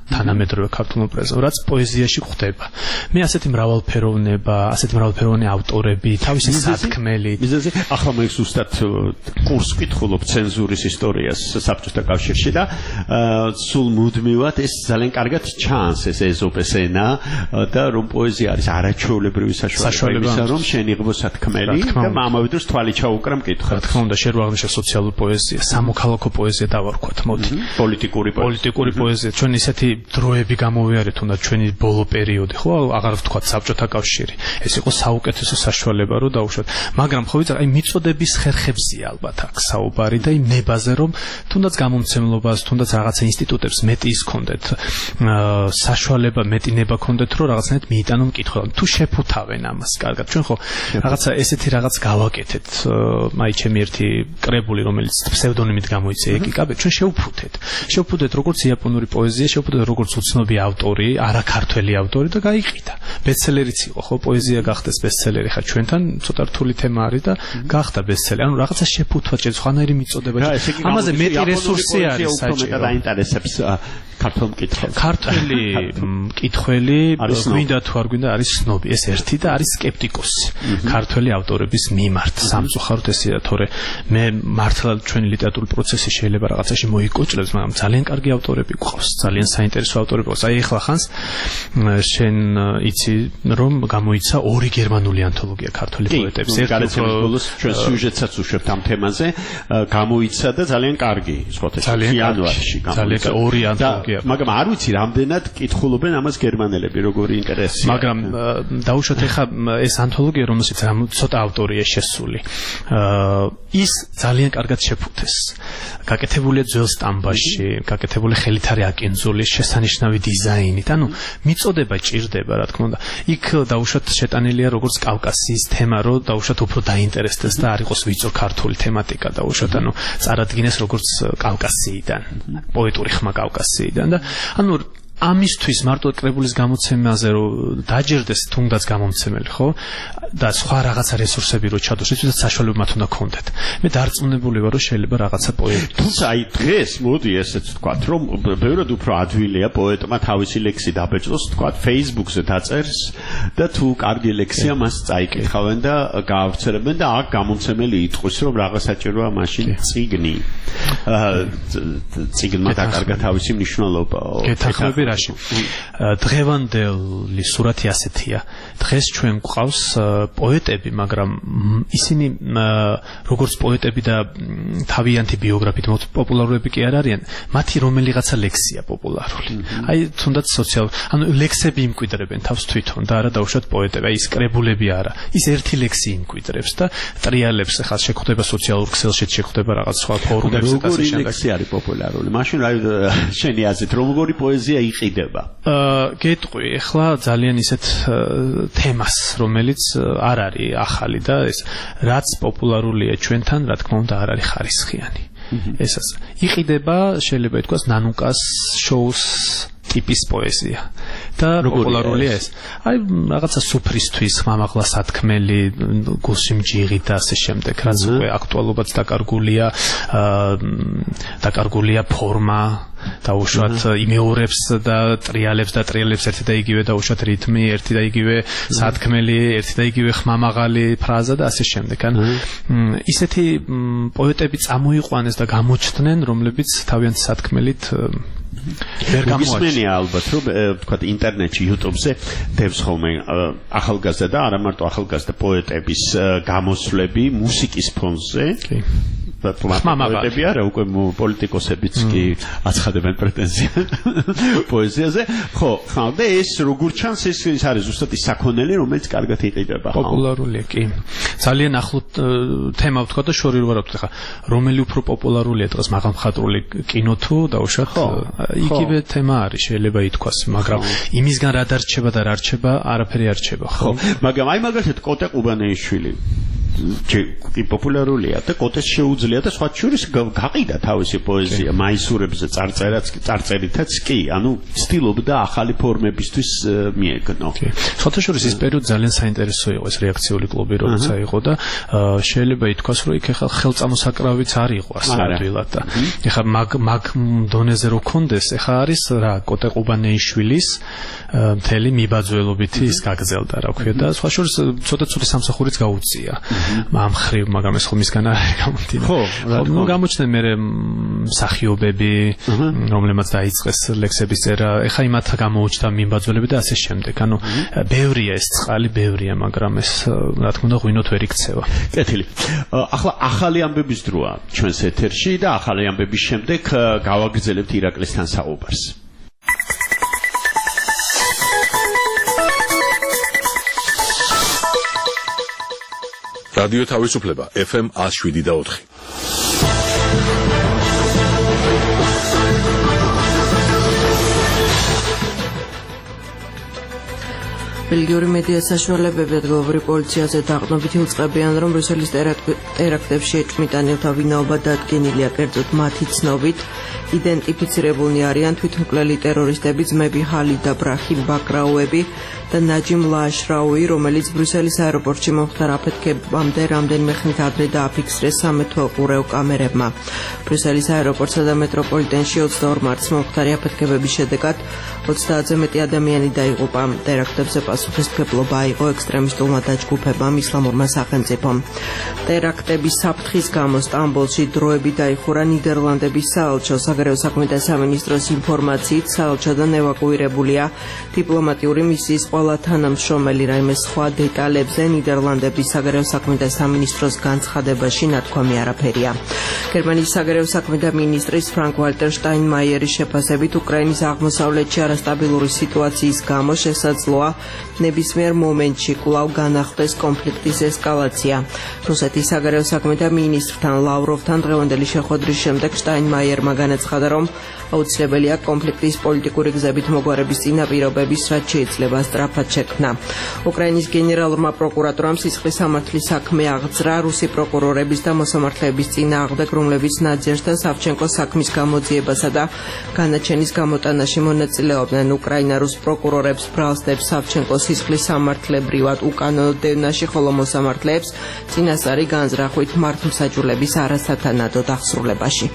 თანამედროვე ქართულ პროზაზე, რაც პოეზიაში ხდება. მე ასეთი მრავალფეროვნება, ასეთი მრავალფეროვანი ავტორები, თავისი სათქმელი. მიზეზი ახლა მე ზუსტად კურსს ვკითხულობ ცენზურის ისტორიას საბჭოთა კავშირში და სულ მუდმივად ეს ძალიან კარგად ჩანს ეს ეზოპეს ენა და რომ პოეზია არის არაჩვეულებრივი საშუალებისა რომ შენ იღბო სათქმელი და ამავე დროს თვალი ჩაუკრა მკითხველს. რა თქმა უნდა, შენ რო აღნიშნე სოციალურ პოეზია, სამოქალაქო პოეზია დავარქვათ, მოდი. პოლიტიკური პოეზია. ჩვენ ისეთი დროები გამოვიარეთ, თუნდაც ჩვენი ბოლო პერიოდი, ხო, აღარ ვთქვათ საბჭოთა კავშირი. ეს იყო საუკეთესო საშუალება რომ დავუშვათ. მაგრამ ხო ვიცი, აი მიწოდების ხერხებზია ალბათ აქ საუბარი და იმ ნებაზე რომ თუნდაც გამომცემლობას, თუნდაც რაღაცა ინსტიტუტებს მეტი ის ქონდეთ, საშუალება მეტი ნება ქონდეთ, რომ რაღაცნაირად მიიტანო მკითხველს. თუ შეფუთავენ ამას, კარგად. ჩვენ ხო რაღაცა ესეთი რაღაც გავაკეთეთ, აი ჩემი ერთი კრებული, რომელიც ფსევდონიმით გამოიცა ეკიკაბე, ჩვენ შევფუთეთ როგორც იაპონური პოეზია, შევფუთეთ როგორც უცნობი ავტორი, არაქართველი ავტორი და გაიყიდა. ბესტსელერიც იყო, ხო, პოეზია გახდეს ბესტსელერი, ხა ჩვენთან ცოტა რთული თემა არის და გახდა ბესტსელერი. ანუ რაღაცა შეფუთვა ჭირს, ხანაირი მიწოდება. ამაზე მეტი რესურსი არის საჭირო. დაინტერესებს ქართულ მკითხველს. ქართველი მკითხველი გვინდა თუ არ გვინდა არის სნობი, ეს ერთი და არის სკეპტიკოსი. ქართველი ავტორების მიმართ სამწუხაროდ ესეა, თორე მე მართლა ჩვენი ლიტერატურული პროცესი შეიძლება რაღაცაში მოიკოჭლებს, მაგრამ ძალიან კარგი ავტორები გვყავს, ძალიან საინტერესო ავტორები გვყავს. აი ეხლა ხანს შენ იცი რომ გამოიცა 2 გერმანული ანთოლოგია ქართული პოეტების. ერთი ბოლოს ჩვენ სიუჟეტსაც უშვებთ ამ თემაზე, გამოიცა და ძალიან კარგი, სხვათა იანვარში გამოიცა 2 ანთოლოგია. მაგრამ არ ვიცი რამდენად კითხულობენ ამას გერმანელები, როგორი ინტერესია. მაგრამ დაუშვათ ეხლა ეს ანთოლოგია, რომელსაც ცოტა ავტორია შესული. ის ძალიან კარგად შეფუთეს. გაკეთებულია ძველ სტამბაში, გაკეთებული ხელით არის აკინძული, შესანიშნავი დიზაინით. ანუ მიწოდება ჭირდება, რა თქმა უნდა. იქ დაუშვათ შეტანილია როგორც კავკასიის თემა, რომ დაუშვათ უფრო დაინტერესდეს და არ იყოს ვიწრო ქართული თემატიკა დაუშვათ, ანუ წარადგინეს როგორც კავკასიიდან, პოეტური ხმა კავკასიიდან და ანუ ამისთვის მარტო კრებულის გამოცემაზე რომ დაჯერდეს თუნდაც გამომცემელი, ხო? და სხვა რაღაცა რესურსები რო ჩადოს, ისედაც საშუალება მათ უნდა ქონდეთ. მე დარწმუნებული ვარ, რომ შეიძლება რაღაცა პოეტი. თუმცა აი დღეს მოდი ესეც ვთქვათ, რომ ბევრად უფრო ადვილია პოეტმა თავისი ლექსი დაბეჭდოს, ვთქვათ, Facebook-ზე დაწერს და თუ კარგი ლექსია, მას წაიკითხავენ და გაავრცელებენ და აქ გამომცემელი იტყვის, რომ რაღაც საჭიროა მაშინ წიგნი. წიგნმა დაკარგა თავისი მნიშვნელობა. გეთახმები რაში? დღევანდელი სურათი ასეთია. დღეს ჩვენ გვყავს პოეტები, მაგრამ ისინი როგორც პოეტები და თავიანთი ბიოგრაფიით პოპულარები კი არ არიან, მათი რომელიღაცა ლექსია პოპულარული. აი თუნდაც სოციალურ, ანუ ლექსები იმკვიდრებენ თავს თვითონ და არა დაუშვათ პოეტები, აი ის კრებულები არა. ის ერთი ლექსი იმკვიდრებს და ტრიალებს, ახლა შეხვდება სოციალურ ქსელში, შეხვდება რაღაც სხვა ფორუმებში და ასე შემდეგ. ლექსი არის პოპულარული. მაშინ რა შენი აზრით, როგორი პოეზია იყიდება? გეტყვი, ახლა ძალიან ისეთ თემას, რომელიც არ არის ახალი და ეს რაც პოპულარულია ჩვენთან, რა თქმა უნდა, არ არის ხარისხიანი. ესაც იყიდება, შეიძლება ითქვას, ნანუკას შოუს ტიპის პოეზია. და პოპულარულია ეს. აი რაღაცა სუფრისთვის, ხმამაღლა სათქმელი, გულში მჯიღი და ასე შემდეგ, რაც უკვე აქტუალობაც დაკარგულია ფორმა, დაუშვათ იმეორებს და ტრიალებს ერთი და იგივე დაუშვათ რითმი, ერთი და იგივე სათქმელი, ერთი და იგივე ხმამაღალი ფრაზა და ასე შემდეგ. ან ისეთი პოეტები წამოიყვანეს და გამოჩნდნენ, რომლებიც თავიანთი სათქმელით ვერ გამოაჩნია. ალბათ რომ ვთქვათ ინტერნეტში, YouTube-ზე დევს ხოლმე ახალგაზრდა და არა მარტო ახალგაზრდა პოეტების გამოსვლები მუსიკის ფონზე. პოეტები არა, უკვე პოლიტიკოსებიც კი აცხადებენ პრეტენზიას პოეზიაზე. ხო, ხავდა ეს როგორ ჩანს ეს არის ზუსტად ის საქონელი, რომელიც კარგად იყიდება. პოპულარულია კი. ძალიან ახლო თემა ვთქვა და შორი ვარ ვთქვა. ხა რომელი უფრო პოპულარულია დღეს მაღალმხატვრული კინო თუ დაუშვათ იგივე თემა არის, შეიძლება ითქვას, მაგრამ იმისგან რა დარჩება და რა რჩება, არაფერი არ რჩება, ხო? მაგრამ აი მაგალითად კოტე ყუბანეიშვილი პოპულარულია და კოტეს შეუძლია და სხვა შორის გაყიდა თავისი პოეზია მაისურებზე წარწერითაც კი ანუ ცდილობდა ახალი ფორმებისთვის მიეგნო. სხვა შორის ის პერიოდი ძალიან საინტერესო იყო ეს რეაქციული კლუბი როცა იყო და შეიძლება ითქვას რომ იქ ახლა ხელწამოსაკრავიც არ იყო ასე ადვილად და ეხლა მაგ დონეზე რო კონდეს ეხლა არის რა კოტე ყუბანეიშვილის მთელი მიბაძველობითი ის გაგზელდა რა ქვია და სხვა შორის ცოტა სამსახურიც გაუწია ამ ხრივ მაგრამ ეს ხომ მისგან არ გამომდინარე ხო გამოჩნდნენ მე მსახიობები რომლებმაც დაიწყეს ლექსების წერა ეხლა იმათ გამოუჩნდა მიბაძველები და ასე შემდეგ ანუ ბევრია ეს წყალი ბევრია მაგრამ ეს რა თქმა უნდა ღვინოთ ვერ იქცევა კეთილი ახლა ახალი ამბების დროა ჩვენს ეთერში და ახალი ამბების შემდეგ გავაგრძელებთ ირაკლისთან საუბარს რადიო თავისუფლება FM 107.4 ბელგიური მედია საშუალებები ადგილობრივ პოლიციაზე დაყრდნობით იუწყებიან, რომ ბრიუსელის ტერაქტებში ეჭვმიტანილთა ვინაობა დადგენილია, კერძოდ მათი ცნობით იდენტიფიცირებულნი არიან თვითმკვლელი ტერორისტები ძმები ჰალი და ბრაჰიმ ბაკრაუები და ნაჯიმ ლაშრაუი, რომელიც ბრიუსელის აეროპორტში მომხდარ აფეთქებამდე რამდენიმე ხნით ადრე დააფიქსრეს სამეთვალყურეო კამერებმა. ბრიუსელის აეროპორტსა და მეტროპოლიტენში 22 მარტს მომხდარი აფეთქებების შედეგად 30-ზე მეტი ადამიანი დაიღუპა. ტერაქტებზე პასუხისმგებლობა აიღო ექსტრემისტულმა დაჯგუფებამ ისლამურმა სახელმწიფომ. ტერაქტების საფრთხის გამო სტამბოლში დროები დაიხურა ნიდერლანდების საელჩო. საგარეო საქმეთა სამინისტროს ინფორმაციით საელჩოდან ევაკუირებულია დიპლომატიური მისიის ყველა თანამშრომელი რაიმე სხვა დეტალებზე ნიდერლანდების საგარეო საქმეთა სამინისტროს განცხადებაში ნათქვამი არაფერია. გერმანიის საგარეო საქმეთა მინისტრის ფრანკ ვალტერ შტაინმაიერის შეფასებით უკრაინის აღმოსავლეთში არასტაბილური სიტუაციის გამო შესაძლოა ნებისმიერ მომენტში კვლავ განახლდეს კონფლიქტის ესკალაცია. რუსეთის საგარეო საქმეთა მინისტრთან ლავროვთან დღევანდელი შეხვედრის შემდეგ შტაინმაიერმა განაცხადა, რომ აუცილებელია კონფლიქტის პოლიტიკური გზებით მოგვარების წინაპირობების რაც შეიძლება სწრაფად შექმნა. უკრაინის გენერალურმა პროკურატურამ სისხლის სამართლის საქმე აღძრა რუსი პროკურორების და მოსამართლეების წინააღმდეგ, რომლებიც ნაძიერს და სავჩენკოს საქმის გამოძიებასა და განაჩენის გამოტანაში მონაწილეობდნენ. უკრაინა რუს პროკურორებს ბრალსდებს სავჩენკოს სისხლის სამართლებრივად უკანონო დევნაში, ხოლო მოსამართლეებს წინასწარი განზრახვით მართლმსაჯულების არასათანადო დახსრულებაში.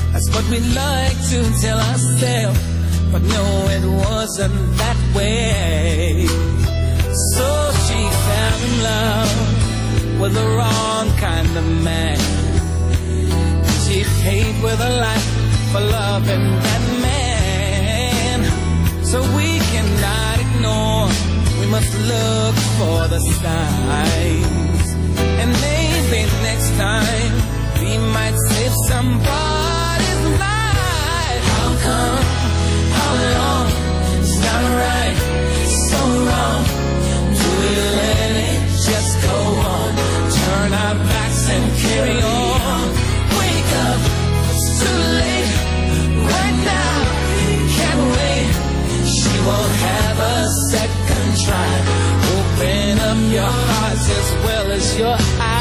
That's what we like to tell ourselves, but no, it wasn't that way. So she fell in love with the wrong kind of man. She paid with her life for loving that man. So we cannot ignore, we must look for the signs. And maybe next time we might save somebody's life. How come? How long? It's not right, so wrong. Do we let it just go on? Turn our backs and carry on. Wake up, it's too late. Right now, can't wait. She won't have a second try. Open up your heart as well as your eyes.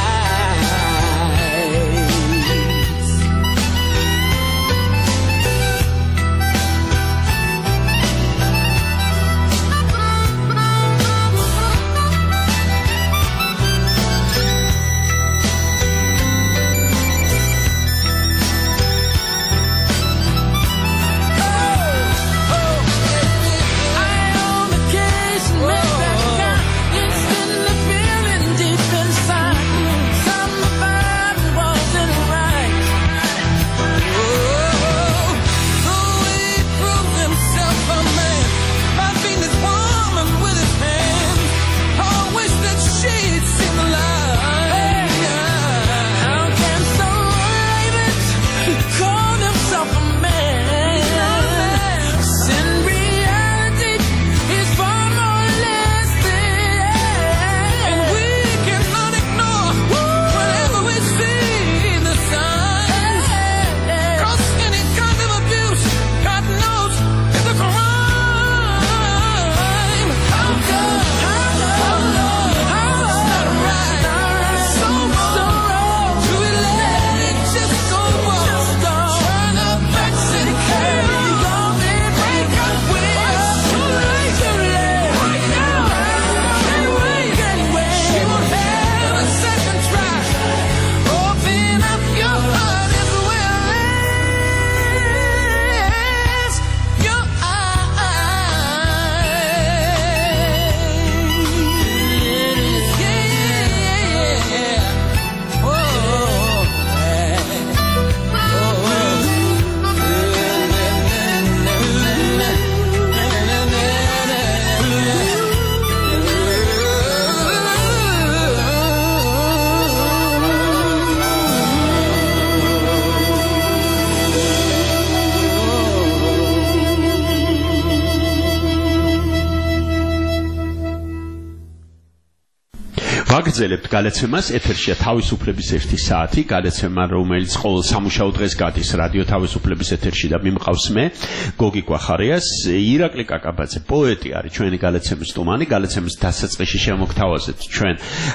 ვაგრძელებთ გადაცემას. ეთერშია თავისუფლების 1 საათი, გადაცემა რომელიც ყოველ სამუშაო დღეს გადის რადიო თავისუფლების ეთერში და მიმყავს მე გოგი გვახარიას. ირაკლი კაკაბაძე პოეტი არის ჩვენი გადაცემის სტუმარი. გადაცემის დასაწყისში შემოგთავაზეთ ჩვენ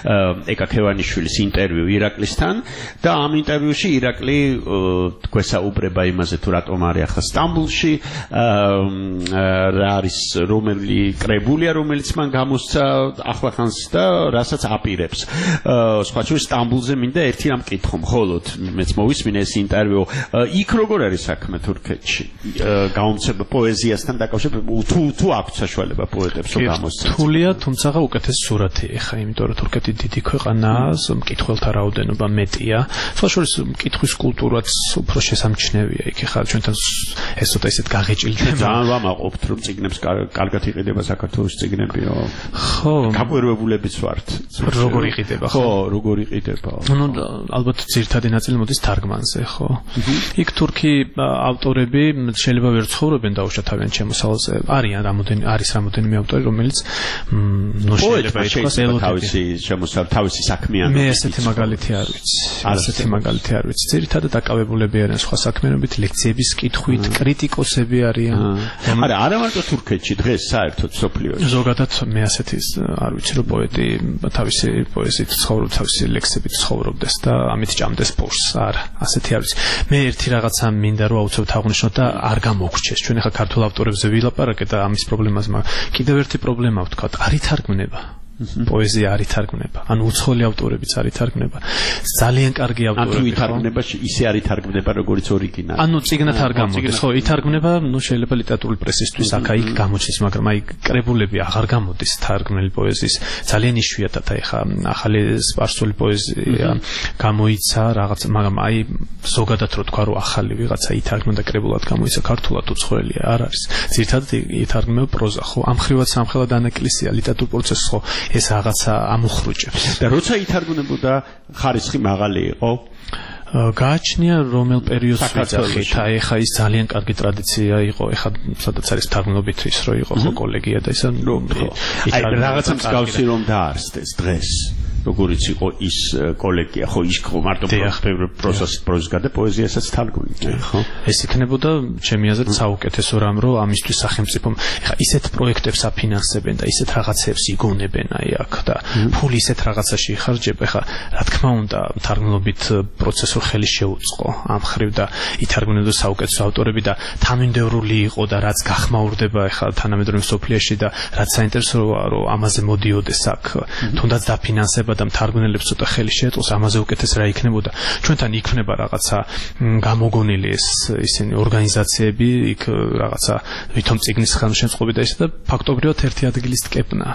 ეკა ქევანიშვილის ინტერვიუ ირაკლისთან და ამ ინტერვიუში ირაკლი გვესაუბრება იმაზე თუ რატომ არის ახლა სტამბოლში, რა არის რომელი კრებულია რომელიც მან გამოსცა ახლახანს და რასაც აპირებს. სხვა შორის სტამბოლზე მინდა ერთი რამ მკითხო მხოლოდ მეც მოვისმინე ეს ინტერვიუ. იქ როგორ არის საქმე თურქეთში? გაუმცემლ პოეზიასთან დაკავშირებით თუ აქვს საშუალება პოეტებს რომ გამოსცეს? რთულია, თუმცა უკეთეს სურათი ეხა, იმიტომ რომ თურქეთი დიდი ქვეყანაა, მკითხველთა რაოდენობა მეტია. სხვა შორის მკითხვის კულტურაც უფრო შესამჩნევია იქ ეხა ჩვენთან ეს ცოტა ისეთ გაღეჭილი ძალიან ვამაყობთ რომ წიგნებს კარგად იყიდება საქართველოს წიგნებიო. ხო, გაკვირვებულებიც ვართ. როგორ იყიდება ხო? ხო, როგორ იყიდება? ნუ ალბათ ძირთადი ნაწილი მოდის თარგმანზე, ხო? იქ თურქი ავტორები შეიძლება ვერ ცხოვრობენ დაუშვათ ჩემოსავალზე. არის რამოდენიმე ავტორი, რომელიც ნუ შეიძლება ითქვას თავისი შემოსავალი, თავისი საქმიანობით. მე ესეთი მაგალითი არ ვიცი. ასეთი მაგალითი არ ვიცი. ძირითადად დაკავებულები არიან სხვა საქმიანობით, ლექციების კითხვით, კრიტიკოსები არიან. არა მარტო თურქეთში დღეს საერთოდ სოფლიოში. ზოგადად მე ასეთი არ ვიცი რომ პოეტი თავისი პოეზიით ცხოვრობს, თავისი ლექსებით ცხოვრობდეს და ამით ჭამდეს პურს. არა, ასეთი არ ვიცი. მე ერთი რაღაცა მინდა რომ აუცილებლად აღნიშნო და არ გამოგრჩეს. ჩვენ ახლა ქართულ ავტორებზე ვილაპარაკეთ და ამის პრობლემას, მაგრამ კიდევ ერთი პრობლემა ვთქვათ, არ ითარგმნება. პოეზია არ ითარგმნება. ანუ უცხოელი ავტორებიც არ ითარგმნება. ძალიან კარგი ავტორები. ანუ ითარგმნება ისე არ ითარგმნება როგორც ორიგინალი. ანუ წიგნად არ გამოდის. ხო, ითარგმნება, შეიძლება ლიტერატურული პრესისთვის აქ-იქ გამოჩის, მაგრამ კრებულები აღარ გამოდის თარგმნილი პოეზიის. ძალიან იშვიათად ხა ახალი სპარსული პოეზია გამოიცა რაღაც, მაგრამ ზოგადად რო თქვა, რომ ახალი ვიღაცა ითარგმნა და კრებულად გამოიცა ქართულად უცხოელია არ არის. ძირითადად ითარგმნება პროზა, ხო? ამხრივად სამხელად ანაკლისია ლიტერატურულ პროცესს, ხო? ეს რაღაცა ამუხრუჭებს. და როცა ითარგმნებოდა ხარისხი მაღალი იყო? გააჩნია რომელ პერიოდს ვიძახით, ეხა ის ძალიან კარგი ტრადიცია იყო, ეხა სადაც არის თარგმნობით ის რო იყო ხო კოლეგია და ისა რაღაცა მსგავსი რომ დაარსდეს დღეს. როგორიც იყო ის კოლეგია, ხო ის ხო მარტო პროზა და პოეზიასაც თარგმნიდა, ხო? ეს იქნებოდა ჩემი აზრით საუკეთესო რამ, რომ ამისთვის სახელმწიფომ ეხა ისეთ პროექტებს აფინანსებენ და ისეთ რაღაცებს იგონებენ აქ და ფული ისეთ რაღაცაში იხარჯება, ეხა რა თქმა უნდა თარგმნობით პროცესორ ხელი შეუწყო ამ ხრივ და ითარგმნებოდა საუკეთესო ავტორები და თანმიმდევრული იყო და რაც გახმაურდება ეხა თანამედროვე სოფლიოში და რაც საინტერესოა რომ ამაზე მოდიოდეს აქ თუნდაც დაფინანსება და მთარგმნელებს ცოტა ხელი შეეწყოს ამაზე უკეთეს რა იქნებოდა ჩვენთან იქნება რაღაცა გამოგონილი ეს ისინი ორგანიზაციები იქ რაღაცა ვითომ წიგნის ხელშემწყობი და ისე და ფაქტობრივად ერთი ადგილის ტკეპნა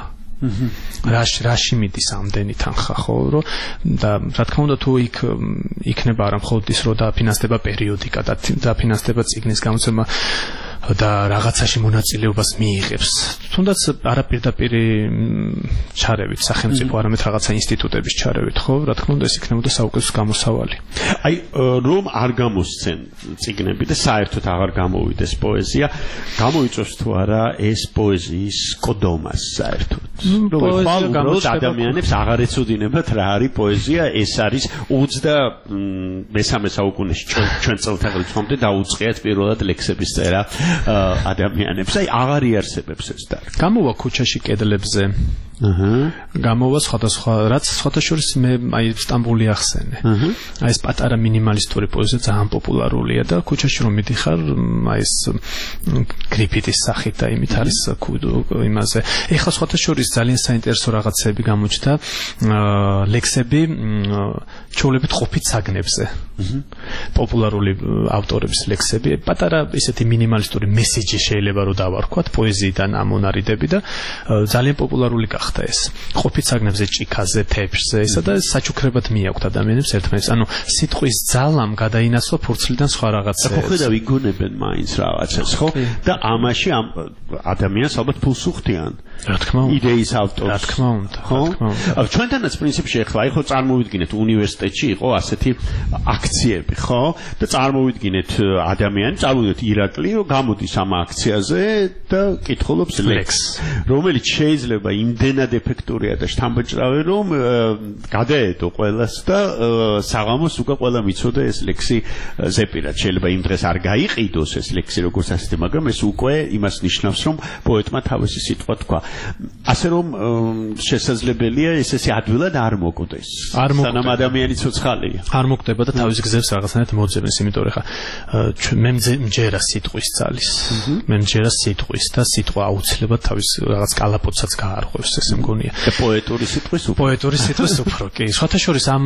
რაში მიდის ამდენი თანხა ხო რომ და რა თქმა უნდა თუ იქ იქნება არა მხოლოდ ის რომ დაფინანსდება პერიოდიკა და დაფინანსდება წიგნის გამოცემა და რაღაცაში მონაწილეობას მიიღებს. თუნდაც არაპირდაპირ ჩარევით სახელმწიფო არამედ რაღაცა ინსტიტუტების ჩარევით, ხო? რა თქმა უნდა ეს იქნებოდა საუკეთესო გამოსავალი. აი რომ არ გამოსცენ წიგნები და საერთოდ აღარ გამოვიდეს პოეზია, გამოიწვევს თუ არა ეს პოეზიის კოდომას საერთოდ. რომ ადამიანებს აღარ ეცოდინებათ რა არის პოეზია, ეს არის 23 საუკუნეში ჩვენ წელთაღრიცხვამდე დაუწყიათ პირველად ლექსების წერა ადამიანებს, აი აღარ იარსებებს ეს და გამოვა ქუჩაში კედლებზე გამოვა სხვადასხვა რაც სხვათა შორის მე აი სტამბული ახსენე აი ეს პატარა მინიმალისტური პოეზია ძალიან პოპულარულია და ქუჩაში რომ მიდიხარ აი ეს გრიფიტის სახით და იმით არის იმაზე ეხლა სხვათა შორის ძალიან საინტერესო რაღაცები გამოჩნდა ლექსები ჩოლებით ყოფით საგნებზე პოპულარული ავტორების ლექსები პატარა ისეთი მინიმალისტური მესეჯი შეიძლება რომ დავარქვათ პოეზიიდან ამონარიდები და ძალიან პოპულარული გახდა ეს ყოფით საგნებზე ჭიქაზე თეფშზე ესა და საჩუქრებად მიაქვთ ადამიანებს ერთმანეთს ანუ სიტყვის ძალამ გადაინაცვლა ფურცლიდან სხვა რაღაცებს ხო ხედავ იგონებენ მაინც რაღაცას ხო და ამაში ამ ადამიანს ალბათ ფულს უხდიან რა თქმა უნდა იდეის ავტორს რა თქმა უნდა ხო ჩვენთანაც პრინციპში ახლა აი ხო წარმოვიდგინეთ უნივერსიტეტში იყო ასეთი აქციები ხო და წარმოვიდგინეთ ადამიანი წარმოვიდგინეთ ირაკლი რომ გამოდის ამ აქციაზე და კითხულობს ლექსს რომელიც შეიძლება იმდენად ეფექტურია და შთამბეჭდავი რომ გადაედო ყველას და საღამოს უკვე ყველა მიცოდა ეს ლექსი ზეპირად შეიძლება იმ დღეს არ გაიყიდოს ეს ლექსი როგორც ასეთი მაგრამ ეს უკვე იმას ნიშნავს რომ პოეტმა თავისი სიტყვა თქვა ასე რომ შესაძლებელია ესე ადვილად არ მოკვდეს სანამ ადამიანი ცოცხალია არ მოკვდება და თავის გზებს რაღაცნაირად მოძებნს იმიტომ რომ ხა მე მჯერა სიტყვის ძალის მე მჯერა სიტყვის და სიტყვა აუცილებლად თავის რაღაც კალაპოტსაც გაარღვევს ესე მგონია და პოეტური სიტყვის უფრო კი სხვათა შორის ამ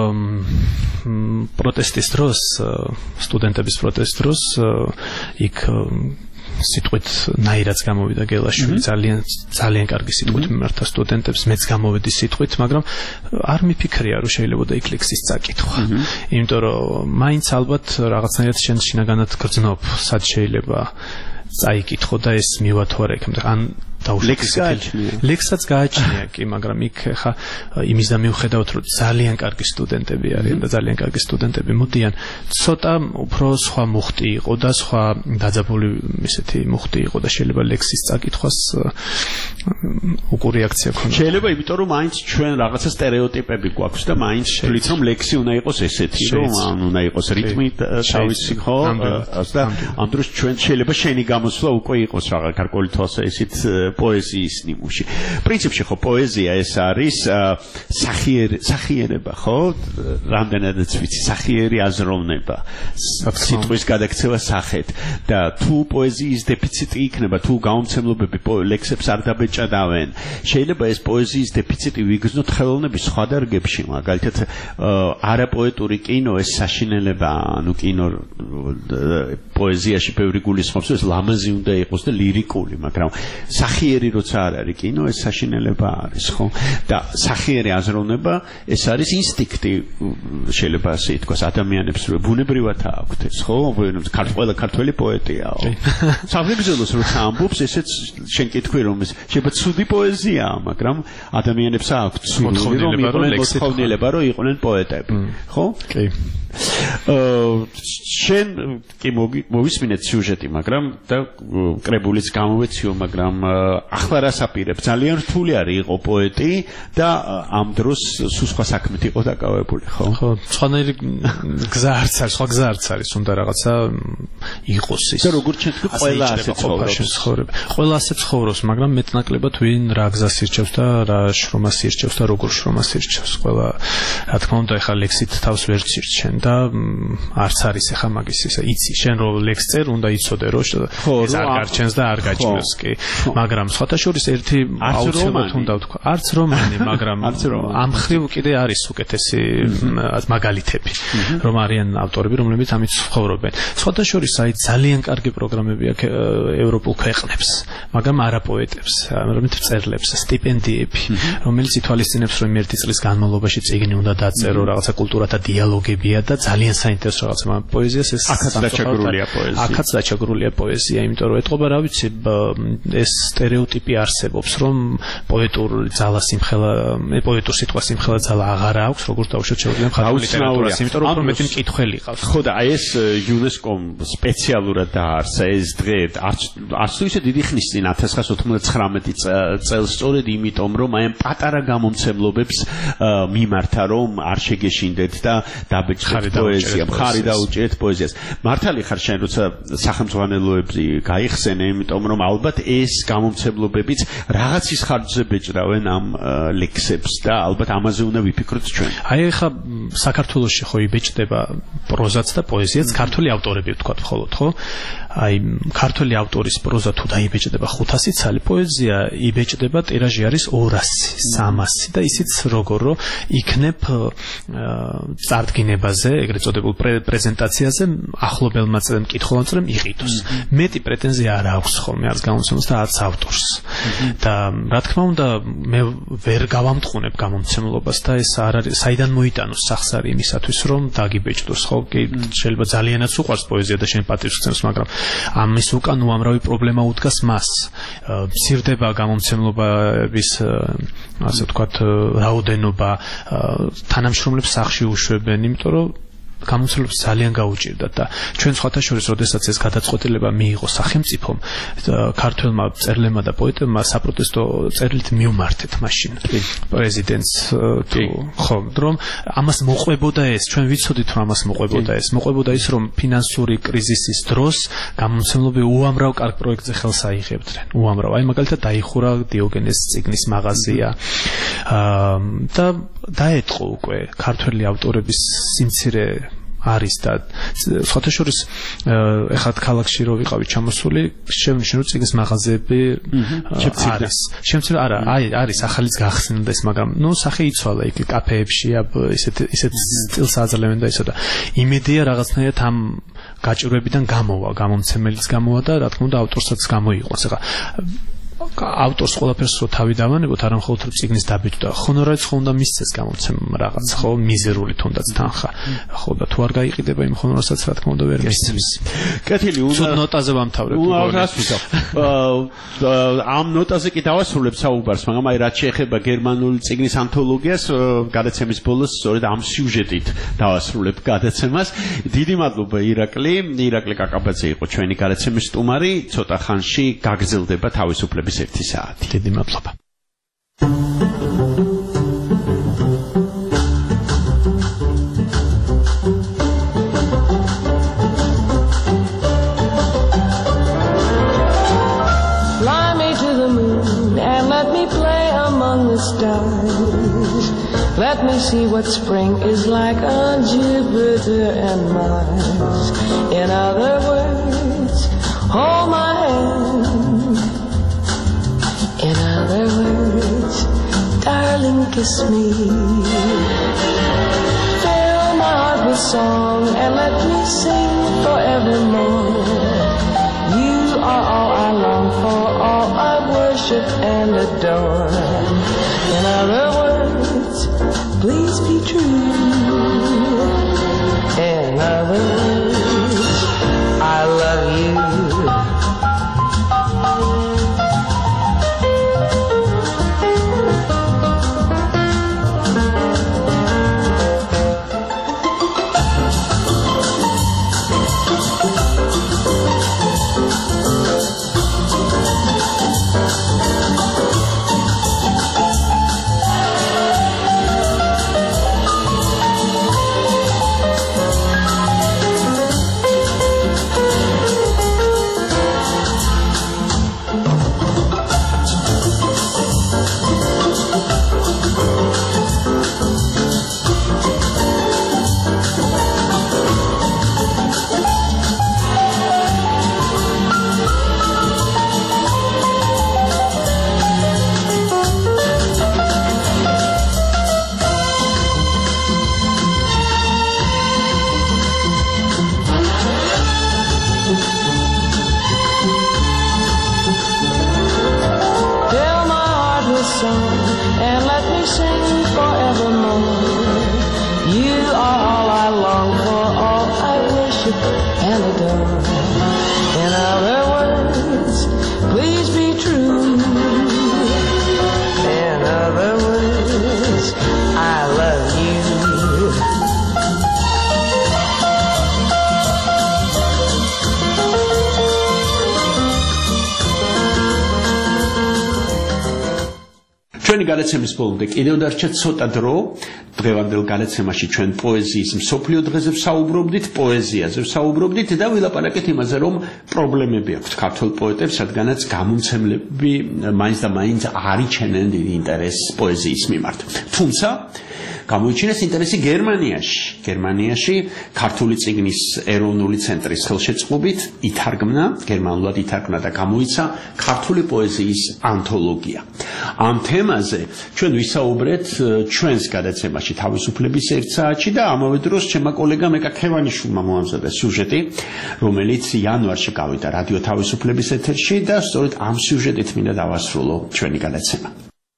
პროტესტის დროს სტუდენტების პროტესტის დროს იქ სიტყვით ნაირაც გამოვიდა გელაშვილი ძალიან კარგი სიტყვით მიმართა სტუდენტებს მეც გამოვედი სიტყვით მაგრამ არ მიფიქრია რომ შეიძლება იქ ლექსის წაკითხვა იმიტომ რომ მაინც ალბათ რაღაცნაირად შინაგანად გრძნობ სად შეიძლება წაიკითხო და ეს მივათვარე ან ლექსსაც გააჩნია კი მაგრამ იქ ხა იმის და მიუხედავად რომ ძალიან კარგი სტუდენტები არიან და ძალიან კარგი სტუდენტები მოდიან ცოტა უფრო სხვა მუხტი იყო და სხვა დაძაბული ისეთი მუხტი იყო და შეიძლება ლექსის წაკითხვას უკუ რეაქცია ქონდა შეიძლება იმიტომ რომ მაინც ჩვენ რაღაცა სტერეოტიპები გვაქვს და მაინც თვლით რომ ლექსი უნდა იყოს ესეთი რომ უნდა იყოს რიტმი თავისი ხო და ამ დროს ჩვენ შეიძლება შენი გამოსვლა უკვე იყოს რაღაც გარკვეული თვალსაზრისით პოეზიის ნიმუში. პრინციპში ხო პოეზია ეს არის სახიერება, ხო? რამდენადაც ვიცი, სახიერი აზროვნება. სიტყვის გადაქცევა სახეთ და თუ პოეზიის დეფიციტი იქნება, თუ გაუმცემლობები ლექსებს არ დაბეჭ დაუჭედავენ. შეიძლება ეს პოეზიის დეფიციტი ვიგრძნოთ ხელოვნების სხვა დარგებში, მაგალითად არაპოეტური კინო ეს საშინელება, ანუ კინო პოეზიაში ბევრი გულისხმობს, ეს ლამაზი უნდა იყოს და ლირიკული, მაგრამ სახიერი როცა არ არის კინო, ეს საშინელება არის, ხო? და სახიერი აზროვნება ეს არის ინსტინქტი, შეიძლება ასე ითქვას, ადამიანებს ბუნებრივად აქვთ ეს, ხო? ყველა ქართველი პოეტიაო. სამებრძოლოს როცა ამბობს, ესეც შენ კითხვი რომ შეიძლება ცუდი პოეზიაა, მაგრამ ადამიანებს აქვთ მოთხოვნილება რომ იყვნენ პოეტები, ხო? კი. შენ კი მოვისმინეთ სიუჟეტი, მაგრამ და კრებულიც გამოვეციო, მაგრამ ახლა რას აპირებ? ძალიან რთული არის იყო პოეტი და ამ დროს სხვა საქმით იყო დაკავებული, ხო? ხო, სხვანაირი გზა არც არის, სხვა გზა არც არის, უნდა რაღაცა იყოს ის. და როგორც შენ თქვი, ყველა ასე ცხოვრობს. ყველა ასე ცხოვრობს, მაგრამ მეტნაკლებად ვინ რა გზას ირჩევს და რა შრომას ირჩევს და როგორ შრომას ირჩევს. ყველა რა თქმა უნდა, ეხლა ლექსით თავს ვერ ცირჩენ და არც არის ეხა მაგის ისა იცი შენ რომ ლექს წერ უნდა იცოდე რომ ეს არ გარჩენს და არ გაჭირს კი მაგრამ სხვათა შორის ერთი აუცილებლად უნდა ვთქვა არც რომანი მაგრამ ამ ხრივ კიდე არის უკეთესი მაგალითები რომ არიან ავტორები რომლებიც ამით ცხოვრობენ სხვათა შორის აი ძალიან კარგი პროგრამები აქვს ევროპულ ქვეყნებს მაგრამ არა პოეტებს რომლებიც წერლებს სტიპენდიები რომელიც ითვალისწინებს რომ ერთი წლის განმავლობაში წიგნი უნდა დაწერო რაღაცა კულტურათა დიალოგებია და ძალიან საინტერესო რაღაცა პოეზიას ეს აქაც დაჩაგრულია პოეზია. აქაც დაჩაგრულია პოეზია, იმიტომ რომ ეთყობა რა ვიცი ეს სტერეოტიპი არსებობს, რომ პოეტური ძალა სიმხელა, პოეტურ სიტყვა სიმხელა ძალა აღარ აქვს, როგორც დაუშვათ შეუძლია მხატვრული ლიტერატურას, იმიტომ რომ მეტი მკითხველი ყავს. ხო და აი ეს იუნესკომ სპეციალურად დაარსა ეს დღე, არც თუ ისე დიდი ხნის წინ 1999 წელს სწორედ იმიტომ რომ აი ამ პატარა გამომცემლობებს მიმართა რომ არ შეგეშინდეთ და დაბეჭდეთ პოეზია, მხარი დაუჭერეთ პოეზიას. მართალი ხარ შენ როცა სახელმძღვანელოები გაიხსენე, იმიტომ რომ ალბათ ეს გამომცემლობებიც რაღაცის ხარჯზე ბეჭდავენ ამ ლექსებს და ალბათ ამაზე უნდა ვიფიქროთ ჩვენ. აი ხა საქართველოში ხო იბეჭდება პროზაც და პოეზიაც ქართული ავტორები ვთქვათ მხოლოდ, ხო? აი ქართული ავტორის პროზა თუ დაიბეჭდება 500 ცალი, პოეზია იბეჭდება ტირაჟი არის 200, 300 და ისიც როგორ რომ იქნებ წარდგინებაზე, ეგრეთ წოდებულ პრეზენტაციაზე ახლობელმა მკითხველმა იყიდოს. მეტი პრეტენზია არ აქვს ხოლმე არც გამომცემლს და არც ავტორს. და რა თქმა უნდა მე ვერ გავამტყუნებ გამომცემლობას და ეს არ არის საიდან მოიტანოს სახსარი იმისათვის რომ დაგიბეჭდოს, ხო? კი შეიძლება ძალიანაც უყვარს პოეზია და შენ პატივს გცემს, მაგრამ ამის უკან უამრავი პრობლემა უდგას მას. მცირდება გამომცემლობების ასე ვთქვათ რაოდენობა, თანამშრომლებს სახში უშვებენ, იმიტომ რომ გამომცემლებს ძალიან გაუჭირდათ და ჩვენ სხვათა შორის როდესაც ეს გადაწყვეტილება მიიღო სახელმწიფომ ქართველმა მწერლებმა და პოეტებმა საპროტესტო წერილით მიუმართეთ მაშინ პრეზიდენტს ხო რომ ამას მოყვებოდა ეს ჩვენ ვიცოდით რომ ამას მოყვებოდა ის რომ ფინანსური კრიზისის დროს გამომცემლობები უამრავ კარგ პროექტზე ხელს აიღებდნენ უამრავ აი მაგალითად დაიხურა დიოგენეს წიგნის მაღაზია და დაეთყო უკვე ქართველი ავტორების სიმცირე არის და სხვათა შორის ეხლა ქალაქში რო ვიყავი ჩამოსული შემნიშნე რომ წიგნის მაღაზიები არის შემცირდა არა არის ახალიც გახსნილდა ეს მაგრამ ნუ სახე იცვალა იქ კაფეებში ისეთ სტილს აძლევენ და ისო და იმედია რაღაცნაირად ამ გაჭირვებიდან გამოვა გამომცემელიც გამოვა და რა თქმა უნდა ავტორსაც გამოიყოს ეხლა ავტორს ყველაფერს რო თავი დავანებოთ არა მხოლოდ რომ წიგნის დაბეჭდა ხონორარიც ხო უნდა მისცეს გამომცემ რაღაც ხო მიზერული თუნდაც თანხა ხო და თუ არ გაიყიდება იმ ხონორასაც რა თქმა უნდა ვერ მისცემს კეთილი უნდა ნოტაზე ვამთავრებ ამ ნოტაზე კი დავასრულებ საუბარს მაგრამ აი რაც შეეხება გერმანული წიგნის ანთოლოგიას გადაცემის ბოლოს სწორედ ამ სიუჟეტით დავასრულებ გადაცემას დიდი მადლობა ირაკლი კაკაბაძე იყო ჩვენი გადაცემის სტუმარი ცოტა ხანში გაგრძელდება თავისუფლების 1 საათი. დიდი მადლობა. Fly me to the moon and let me play among the stars. Let me see what spring is like on Jupiter and Mars. In other words, hold my hand. In a other words, darling, kiss me. Fill my heart with song and let me sing forevermore. You are all I long for, all I worship and adore. In other words, please be true. In other words, I love you. And let me sing forevermore. You are all I long for, all I worship and adore. In other words, please be true. In other words, I love you. ჩვენი გადაცემის ბოლომდე კიდევ დარჩა ცოტა დრო. დღევანდელ გადაცემაში ჩვენ პოეზიის მსოფლიო დღეზე ვსაუბრობდით, პოეზიაზე ვსაუბრობდით და ვილაპარაკეთ იმაზე, რომ პრობლემები აქვს ქართულ პოეტებს, რადგანაც გამომცემლები მაინც და მაინც არ იჩენენ დიდ ინტერესს პოეზიის მიმართ. თუმცა გამოიჩინეს ინტერესი გერმანიაში ქართული წიგნის ეროვნული ცენტრის ხელშეწყობით ითარგმნა, გერმანულად ითარგმნა და გამოიცა ქართული პოეზიის ანთოლოგია. ამ თემაზე ჩვენ ვისაუბრეთ ჩვენს გადაცემაში თავისუფლების ერთ საათში და ამავე დროს ჩემმა კოლეგამ ეკა ქევანიშვილმა მოამზადა სიუჟეტი, რომელიც იანვარში გავიდა რადიო თავისუფლების ეთერში და სწორედ ამ სიუჟეტით მინდა დავასრულო ჩვენი გადაცემა.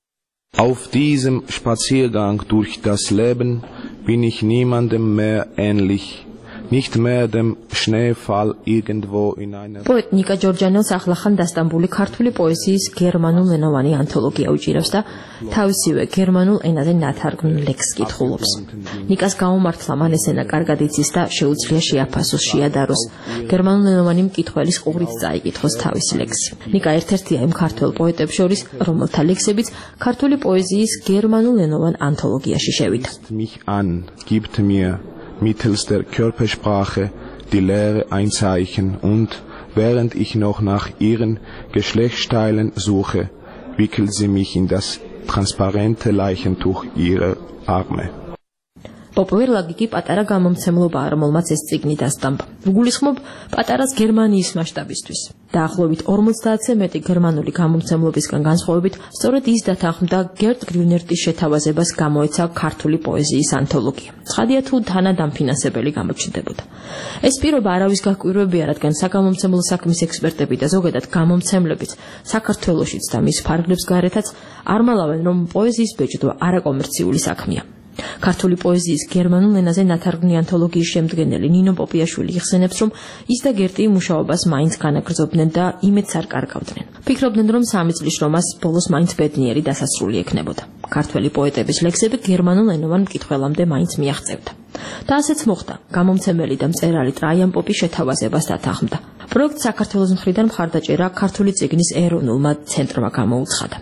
Auf diesem Spaziergang durch das Leben bin ich niemandem mehr ähnlich, nicht mehr dem Schneefall irgendwo in einer... Poet Nika Georgianos ახლახან დასტამბული ქართული პოეზიის გერმანულენოვანი ანთოლოგია უჭირავს და თავისივე გერმანულ ენაზე ნათარგმნ ლექსს კითხულობს. ნიკას გამომართლა მან ეს ენა კარგად იცის და შეუძლია შეაფასოს, შეადაროს. გერმანულენოვანი მკითხველის ყურით წაიკითხოს თავისი ლექსი. ნიკა ერთ-ერთია იმ ქართველ პოეტებს შორის, რომელთა ლექსებიც ქართული პოეზიის გერმანულენოვან ანთოლოგიაში შევიდა. Mich an, gibt mir mittels der Körpersprache die Lehre ein Zeichen und, während ich noch nach ihren Geschlechtsteilen suche, wickelt sie mich in das transparente Leichentuch ihrer Arme. Პოპუერლაგი კი პატარა გამომცემლობაა, რომელმაც ეს წიგნი დასტამბა. გულისხმობ პატარას გერმანიის მასშტაბისთვის. დაახლოებით 50-ზე მეტი გერმანული გამომცემლობისგან განსხვავებით, სწორედ ის დათანხმდა გერტ გრიუნერტის შეთავაზებას გამოეცა ქართული პოეზიის ანთოლოგია. ცხადია თუ თანადამფინანსებელი გამოჩნდებოდა. ეს პირობა არავის გაკვირვებია, რადგან საგამომცემლო საქმის ექსპერტები და ზოგადად გამომცემლებიც საქართველოშიც და მის ფარგლებს გარეთაც არ მალავენ, რომ პოეზიის ბეჭდვა არაკომერციული საქმეა. ქართული პოეზიის გერმანულ ენაზე ნათარგმნი ანთოლოგიის შემდგენელი ნინო პოპიაშვილი იხსენებს, რომ ის და გერტი მუშაობას მაინც განაგრძობდნენ და იმედს არ კარგავდნენ. ფიქრობდნენ, რომ 3 წლის შრომას ბოლოს მაინც ბედნიერი დასასრული ექნებოდა. ქართველი პოეტების ლექსები გერმანულ ენოვან მკითხველამდე მაინც მიაღწევდა. და ასეც მოხდა. გამომცემელი და მწერალი ტრაიან პოპი შეთავაზებას დათანხმდა. პროექტს საქართველოს მხრიდან მხარდაჭერა ქართული წიგნის ეროვნულმა ცენტრმა გამოუცხადა.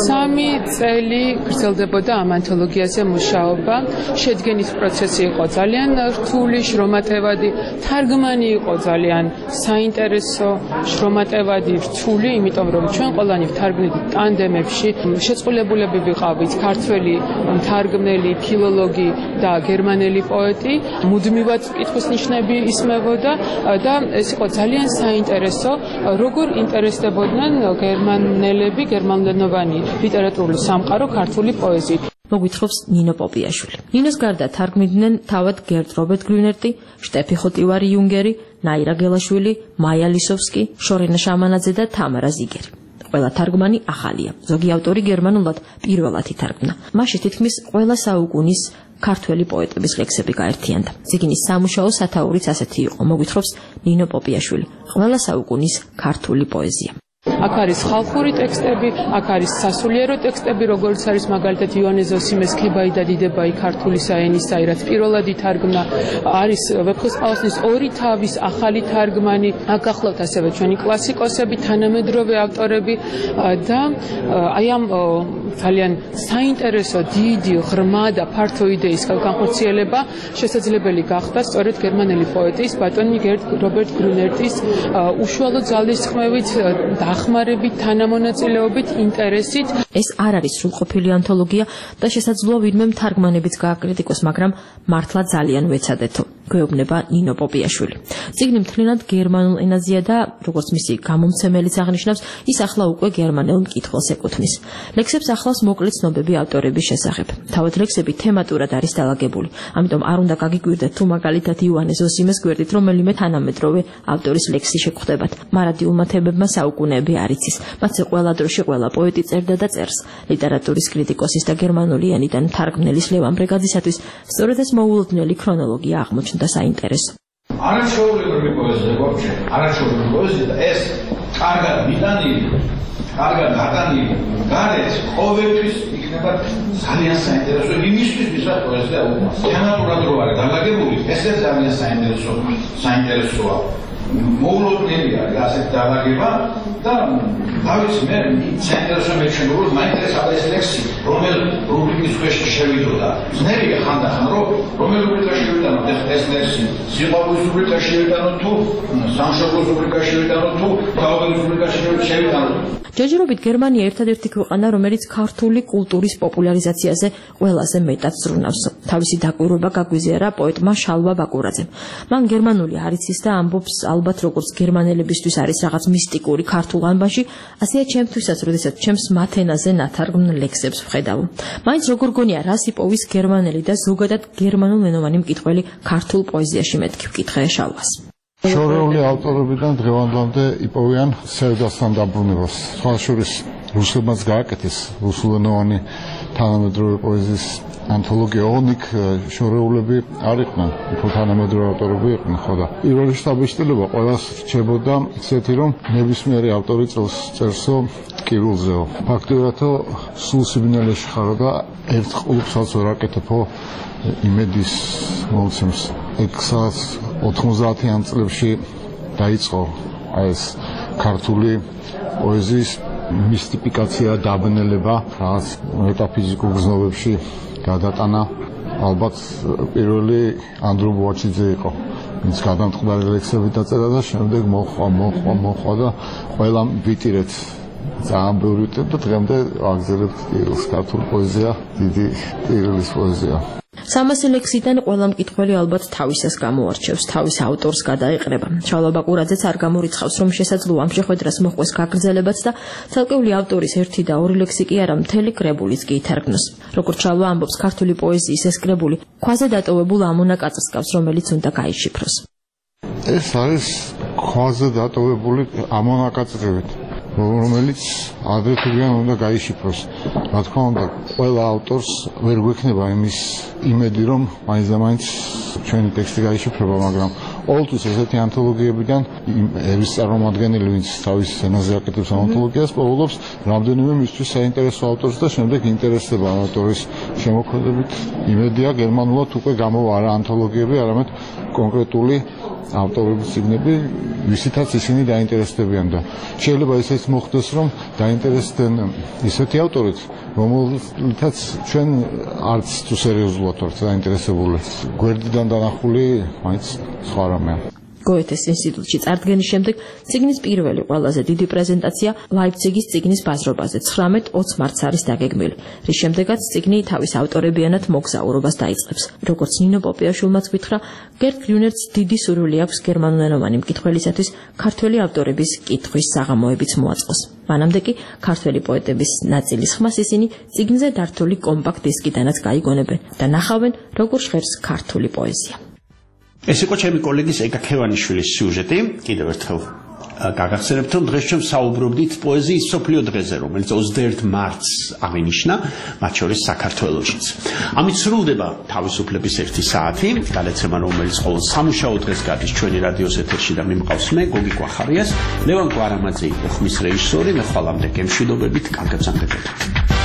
3 წელი გრძელდებოდა ამ ანთოლოგიაზე მუშაობა. შედგენის პროცესი იყო ძალიან რთული, შრომატევადი, თარგმანი იყო ძალიან საინტერესო, შრომატევადი, რთული, იმიტომ რომ ჩვენ ყველანი ვთარგმნით ტანდემებში, შეწყვილებულები ვიყავით ქართველი თარგმნელი, ფილოლოგი და გერმანელი პოეტი, მუდმივად კითხვის ნიშნები ისმევოდა და ეს იყო ძალიან საინტერესო, როგორ ინტერესდებოდნენ გერმანელები, გერმანულენოვანი გერმანული ლიტერატურული სამყარო ქართული პოეზიით. მოგვითხრობს ნინო პოპიაშვილი. ნინოს გარდა თარგმნიდნენ თავად გერტ რობერტ გრუნერტი, შტეფი ხოტივარი იუნგერი, ნაირა გელაშვილი, მაია ლისოვსკი, შორენა შამანაძე და თამარა ზიგერი. ყველა თარგმანი ახალია. ზოგი ავტორი გერმანულად პირველად ითარგმნა. მასში თითქმის ყველა საუკუნის ქართველი პოეტების ლექსები გაერთიანდა. წიგნის სამუშაო სათაურიც ასეთი იყო. მოგვითხრობს ნინო პოპიაშვილი. ყველა საუკუნის ქართული პოეზია. აქ არის ხალხური ტექსტები, აქ არის სასულიერო ტექსტები, როგორც არის მაგალითად ივანე ზოსიმეს ქებაი და დიდებაი ქართული საენისა, რაც პირველად ითარგმნა, არის ვეფხისტყაოსნის ორი თავის ახალი თარგმანი, აქ გახლავთ ასევე ჩვენი კლასიკოსები, თანამედროვე ავტორები და აი ამ ძალიან საინტერესო, დიდი, ღრმა და ფართო იდეის განხორციელება შესაძლებელი გახდა სწორედ გერმანელი პოეტის ბატონი გერტ რობერტ გრუნერტის უშუალო ძალისხმევით, დახმარებით, თანამონაწილეობით, ინტერესით. ეს არ არის სრულყოფილი ანთოლოგია და შესაძლოა ვინმე თარგმანებიც გააკრიტიკოს, მაგრამ მართლა ძალიან ვეცადეთო. გვეუბნება ნინო პოპიაშვილი. წიგნი მთლიანად გერმანულ ენაზეა და როგორც მისი გამომცემელიც აღნიშნავს, ის ახლა უკვე გერმანულ მკითხველს ეკუთვნის. ლექსებს ახლავს მოკლე ცნობები ავტორების შესახებ. თავად ლექსები თემატურად არის დალაგებული, ამიტომ არ უნდა გაგიკვირდეთ თუ მაგალითად ივანე ზოსიმეს გვერდით რომელიმე თანამედროვე ავტორის ლექსი შეგხვდებათ. მარადიულმა თემებმა საუკუნეები არ იცის. მათზე ყველა დროში ყველა პოეტი წერდა და წერს. ლიტერატურის კრიტიკოსის და გერმანული ენიდან თარგმნელის ლევან ბრეგაძისათვის სწორედ ეს მოულოდნელი ქრონოლოგია აღმოჩნდა საინტერესო. არაჩვეულებრივი პოეზია ვაფშე, არაჩვეულებრივი პოეზია და ეს კარგად მიტანილი, კარგად დატანილი, გარეთ ყოველთვის იქნება ძალიან საინტერესო იმისთვის, ვისაც პოეზია უკმას. თემატურად რო არის დალაგებული, ესე ძალიან საინტერესოა. მოულოდნელი არის ასეთ დალაგება და დავიცი მე საინტერესო მეჩვენა რომ მაინტერესა ეს ლექსი რომელ რუბრიკის ქვეშ შევიდოდა ძნელია ხანდახან რომ რომელ რუბრიკაში შევიდანო ეს ლექსი სიყვარულის რუბრიკაში შევიდანო თუ სამშობლოს რუბრიკაში შევიდანო თუ გაოგების რუბრიკაში შევიდანო. ჯერჯერობით გერმანია ერთადერთი ქვეყანა, რომელიც ქართული კულტურის პოპულარიზაციაზე ყველაზე მეტად ზრუნავს. თავისი დაკვირვება გაგვიზიარა პოეტმა შალვა ბაკურაძემ. მან გერმანული არ იცის და ამბობს ალბათ როგორც გერმანელებისთვის არის რაღაც მისტიკური ქართულ ანბანში, ასეა ჩემთვისაც, როდესაც ჩემს მათენაზე ნათარგმნ ლექსებს ვხედავ. მაინც როგორ გონია რას იპოვის გერმანელი და ზოგადად გერმანულენოვანი მკითხველი ქართულ პოეზიაში მეთქი ვკითხე შალვას. შორეული ავტორებიდან დღევანდლამდე იპოვიან სევდასთან დაბრუნებას. სხვაშორის რუსებმაც გააკეთეს რუსულენოვანი თანამედროვე პოეზიის ანთოლოგია. ოღონდ შორეულები არ იყვნენ, უფრო თანამედროვე ავტორები იყვნენ, ხო და პირველი შთაბეჭდილება ყველას რჩებოდა ისეთი, რომ ნებისმიერი ავტორი წერსო კირულზეო. ფაქტობრივადო სულ სიბინელეში ხარო და ერთ ყლუბსაც ვერ აკეთებო იმედის მომცემს. 90-იან წლებში დაიწყო ეს ქართული პოეზიის მისტიფიკაცია, დაბნელება, რაღაც მეტაფიზიკურ გზნობებში გადატანა. ალბათ პირველი ანდრო ბუაჩიძე იყო, ვინც გადამტყდარი ლექსები დაწერა და შემდეგ მოხვა და ყველამ ვიტირეთ ძალიან ბევრი ვიტირეთ და დღემდე აგზელებთ ტირილს. ქართული პოეზია დიდი ტირილის პოეზია. 300 ლექსიდან ყველა მკითხველი ალბათ თავისას გამოარჩევს, თავის ავტორს გადაეყრება. შალვა ბაკურაძეც არ გამორიცხავს, რომ შესაძლოა ამ შეხვედრას მოჰყვეს გაგრძელებაც და ცალკეული ავტორის 1 და 2 ლექსი კი არა, მთელი კრებულიც კი ითარგმნოს. როგორც შალვა ამბობს, ქართული პოეზიის ეს კრებული ქვაზე დატოვებულ ამონაკაწს გავს, რომელიც უნდა გაიშიფროს. ეს არის ქვაზე დატოვებული ამონაკაწრებით, რომელიც ადრეთიდან უნდა გაიშიფროს. რა თქმა უნდა, ყველა ავტორს ვერ გვექნება იმის იმედი, რომ მაინც და მაინც ჩვენი ტექსტი გაიშიფრება, მაგრამ ყოველთვის ესეთი ანთოლოგიებიდან ერის წარმომადგენელი, ვინც თავის ენაზე აკეთებს ანთოლოგიას, პოულობს რამდენიმე მისთვის საინტერესო ავტორს და შემდეგ ინტერესდება ავტორის შემოქმედებით. იმედია გერმანულად უკვე გამოვა არა ანთოლოგიები, არამედ კონკრეტული ავტორების წიგნები, ვისითაც ისინი დაინტერესდებიან და შეიძლება ისეც მოხდეს, რომ დაინტერესდნენ ისეთი ავტორით, რომელთაც ჩვენ არც თუ სერიოზულად ვართ დაინტერესებული. გვერდიდან დანახული მაინც სხვა რამეა. გოეთეს ინსტიტუტში წარდგენის შემდეგ წიგნის პირველი ყველაზე დიდი პრეზენტაცია ლაიფციგის წიგნის ბაზრობაზე 19-20 მარტს არის დაგეგმილი, რის შემდეგაც წიგნი თავის ავტორებიანად მოგზაურობას დაიწყებს. როგორც ნინო პოპიაშვილმაც გითხრა, გერტ გრიუნერც დიდი სურვილი აქვს გერმანულენოვანი მკითხველისათვის ქართველი ავტორების კითხვის საღამოებიც მოაწყოს. მანამდე კი ქართველი პოეტების ნაწილის ხმას ისინი წიგნზე დართული კომპაქტ დისკიდანაც გაიგონებენ და ნახავენ, როგორ ჟღერს ქართული პოეზია. ეს იყო ჩემი კოლეგის ეკა ქევანიშვილის სიუჟეტი. კიდევ ერთხელ გაგახსენებთ, რომ დღეს ჩვენ საუბრობდით პოეზიის მსოფლიო დღეზე, რომელიც 21 მარტს აღინიშნა, მათ შორის საქართველოშიც. ამით სრულდება თავისუფლების 1 საათი, გადაცემა, რომელიც ყოველ სამუშაო დღეს გადის ჩვენი რადიოს ეთერში და მიმყავს მე, გოგი კვახარიას, ლევან კვარამაძე იყო ხმის რეჟისორი, მე ხვალამდე გემშვიდობებით, კარგად სამგებოდეთ.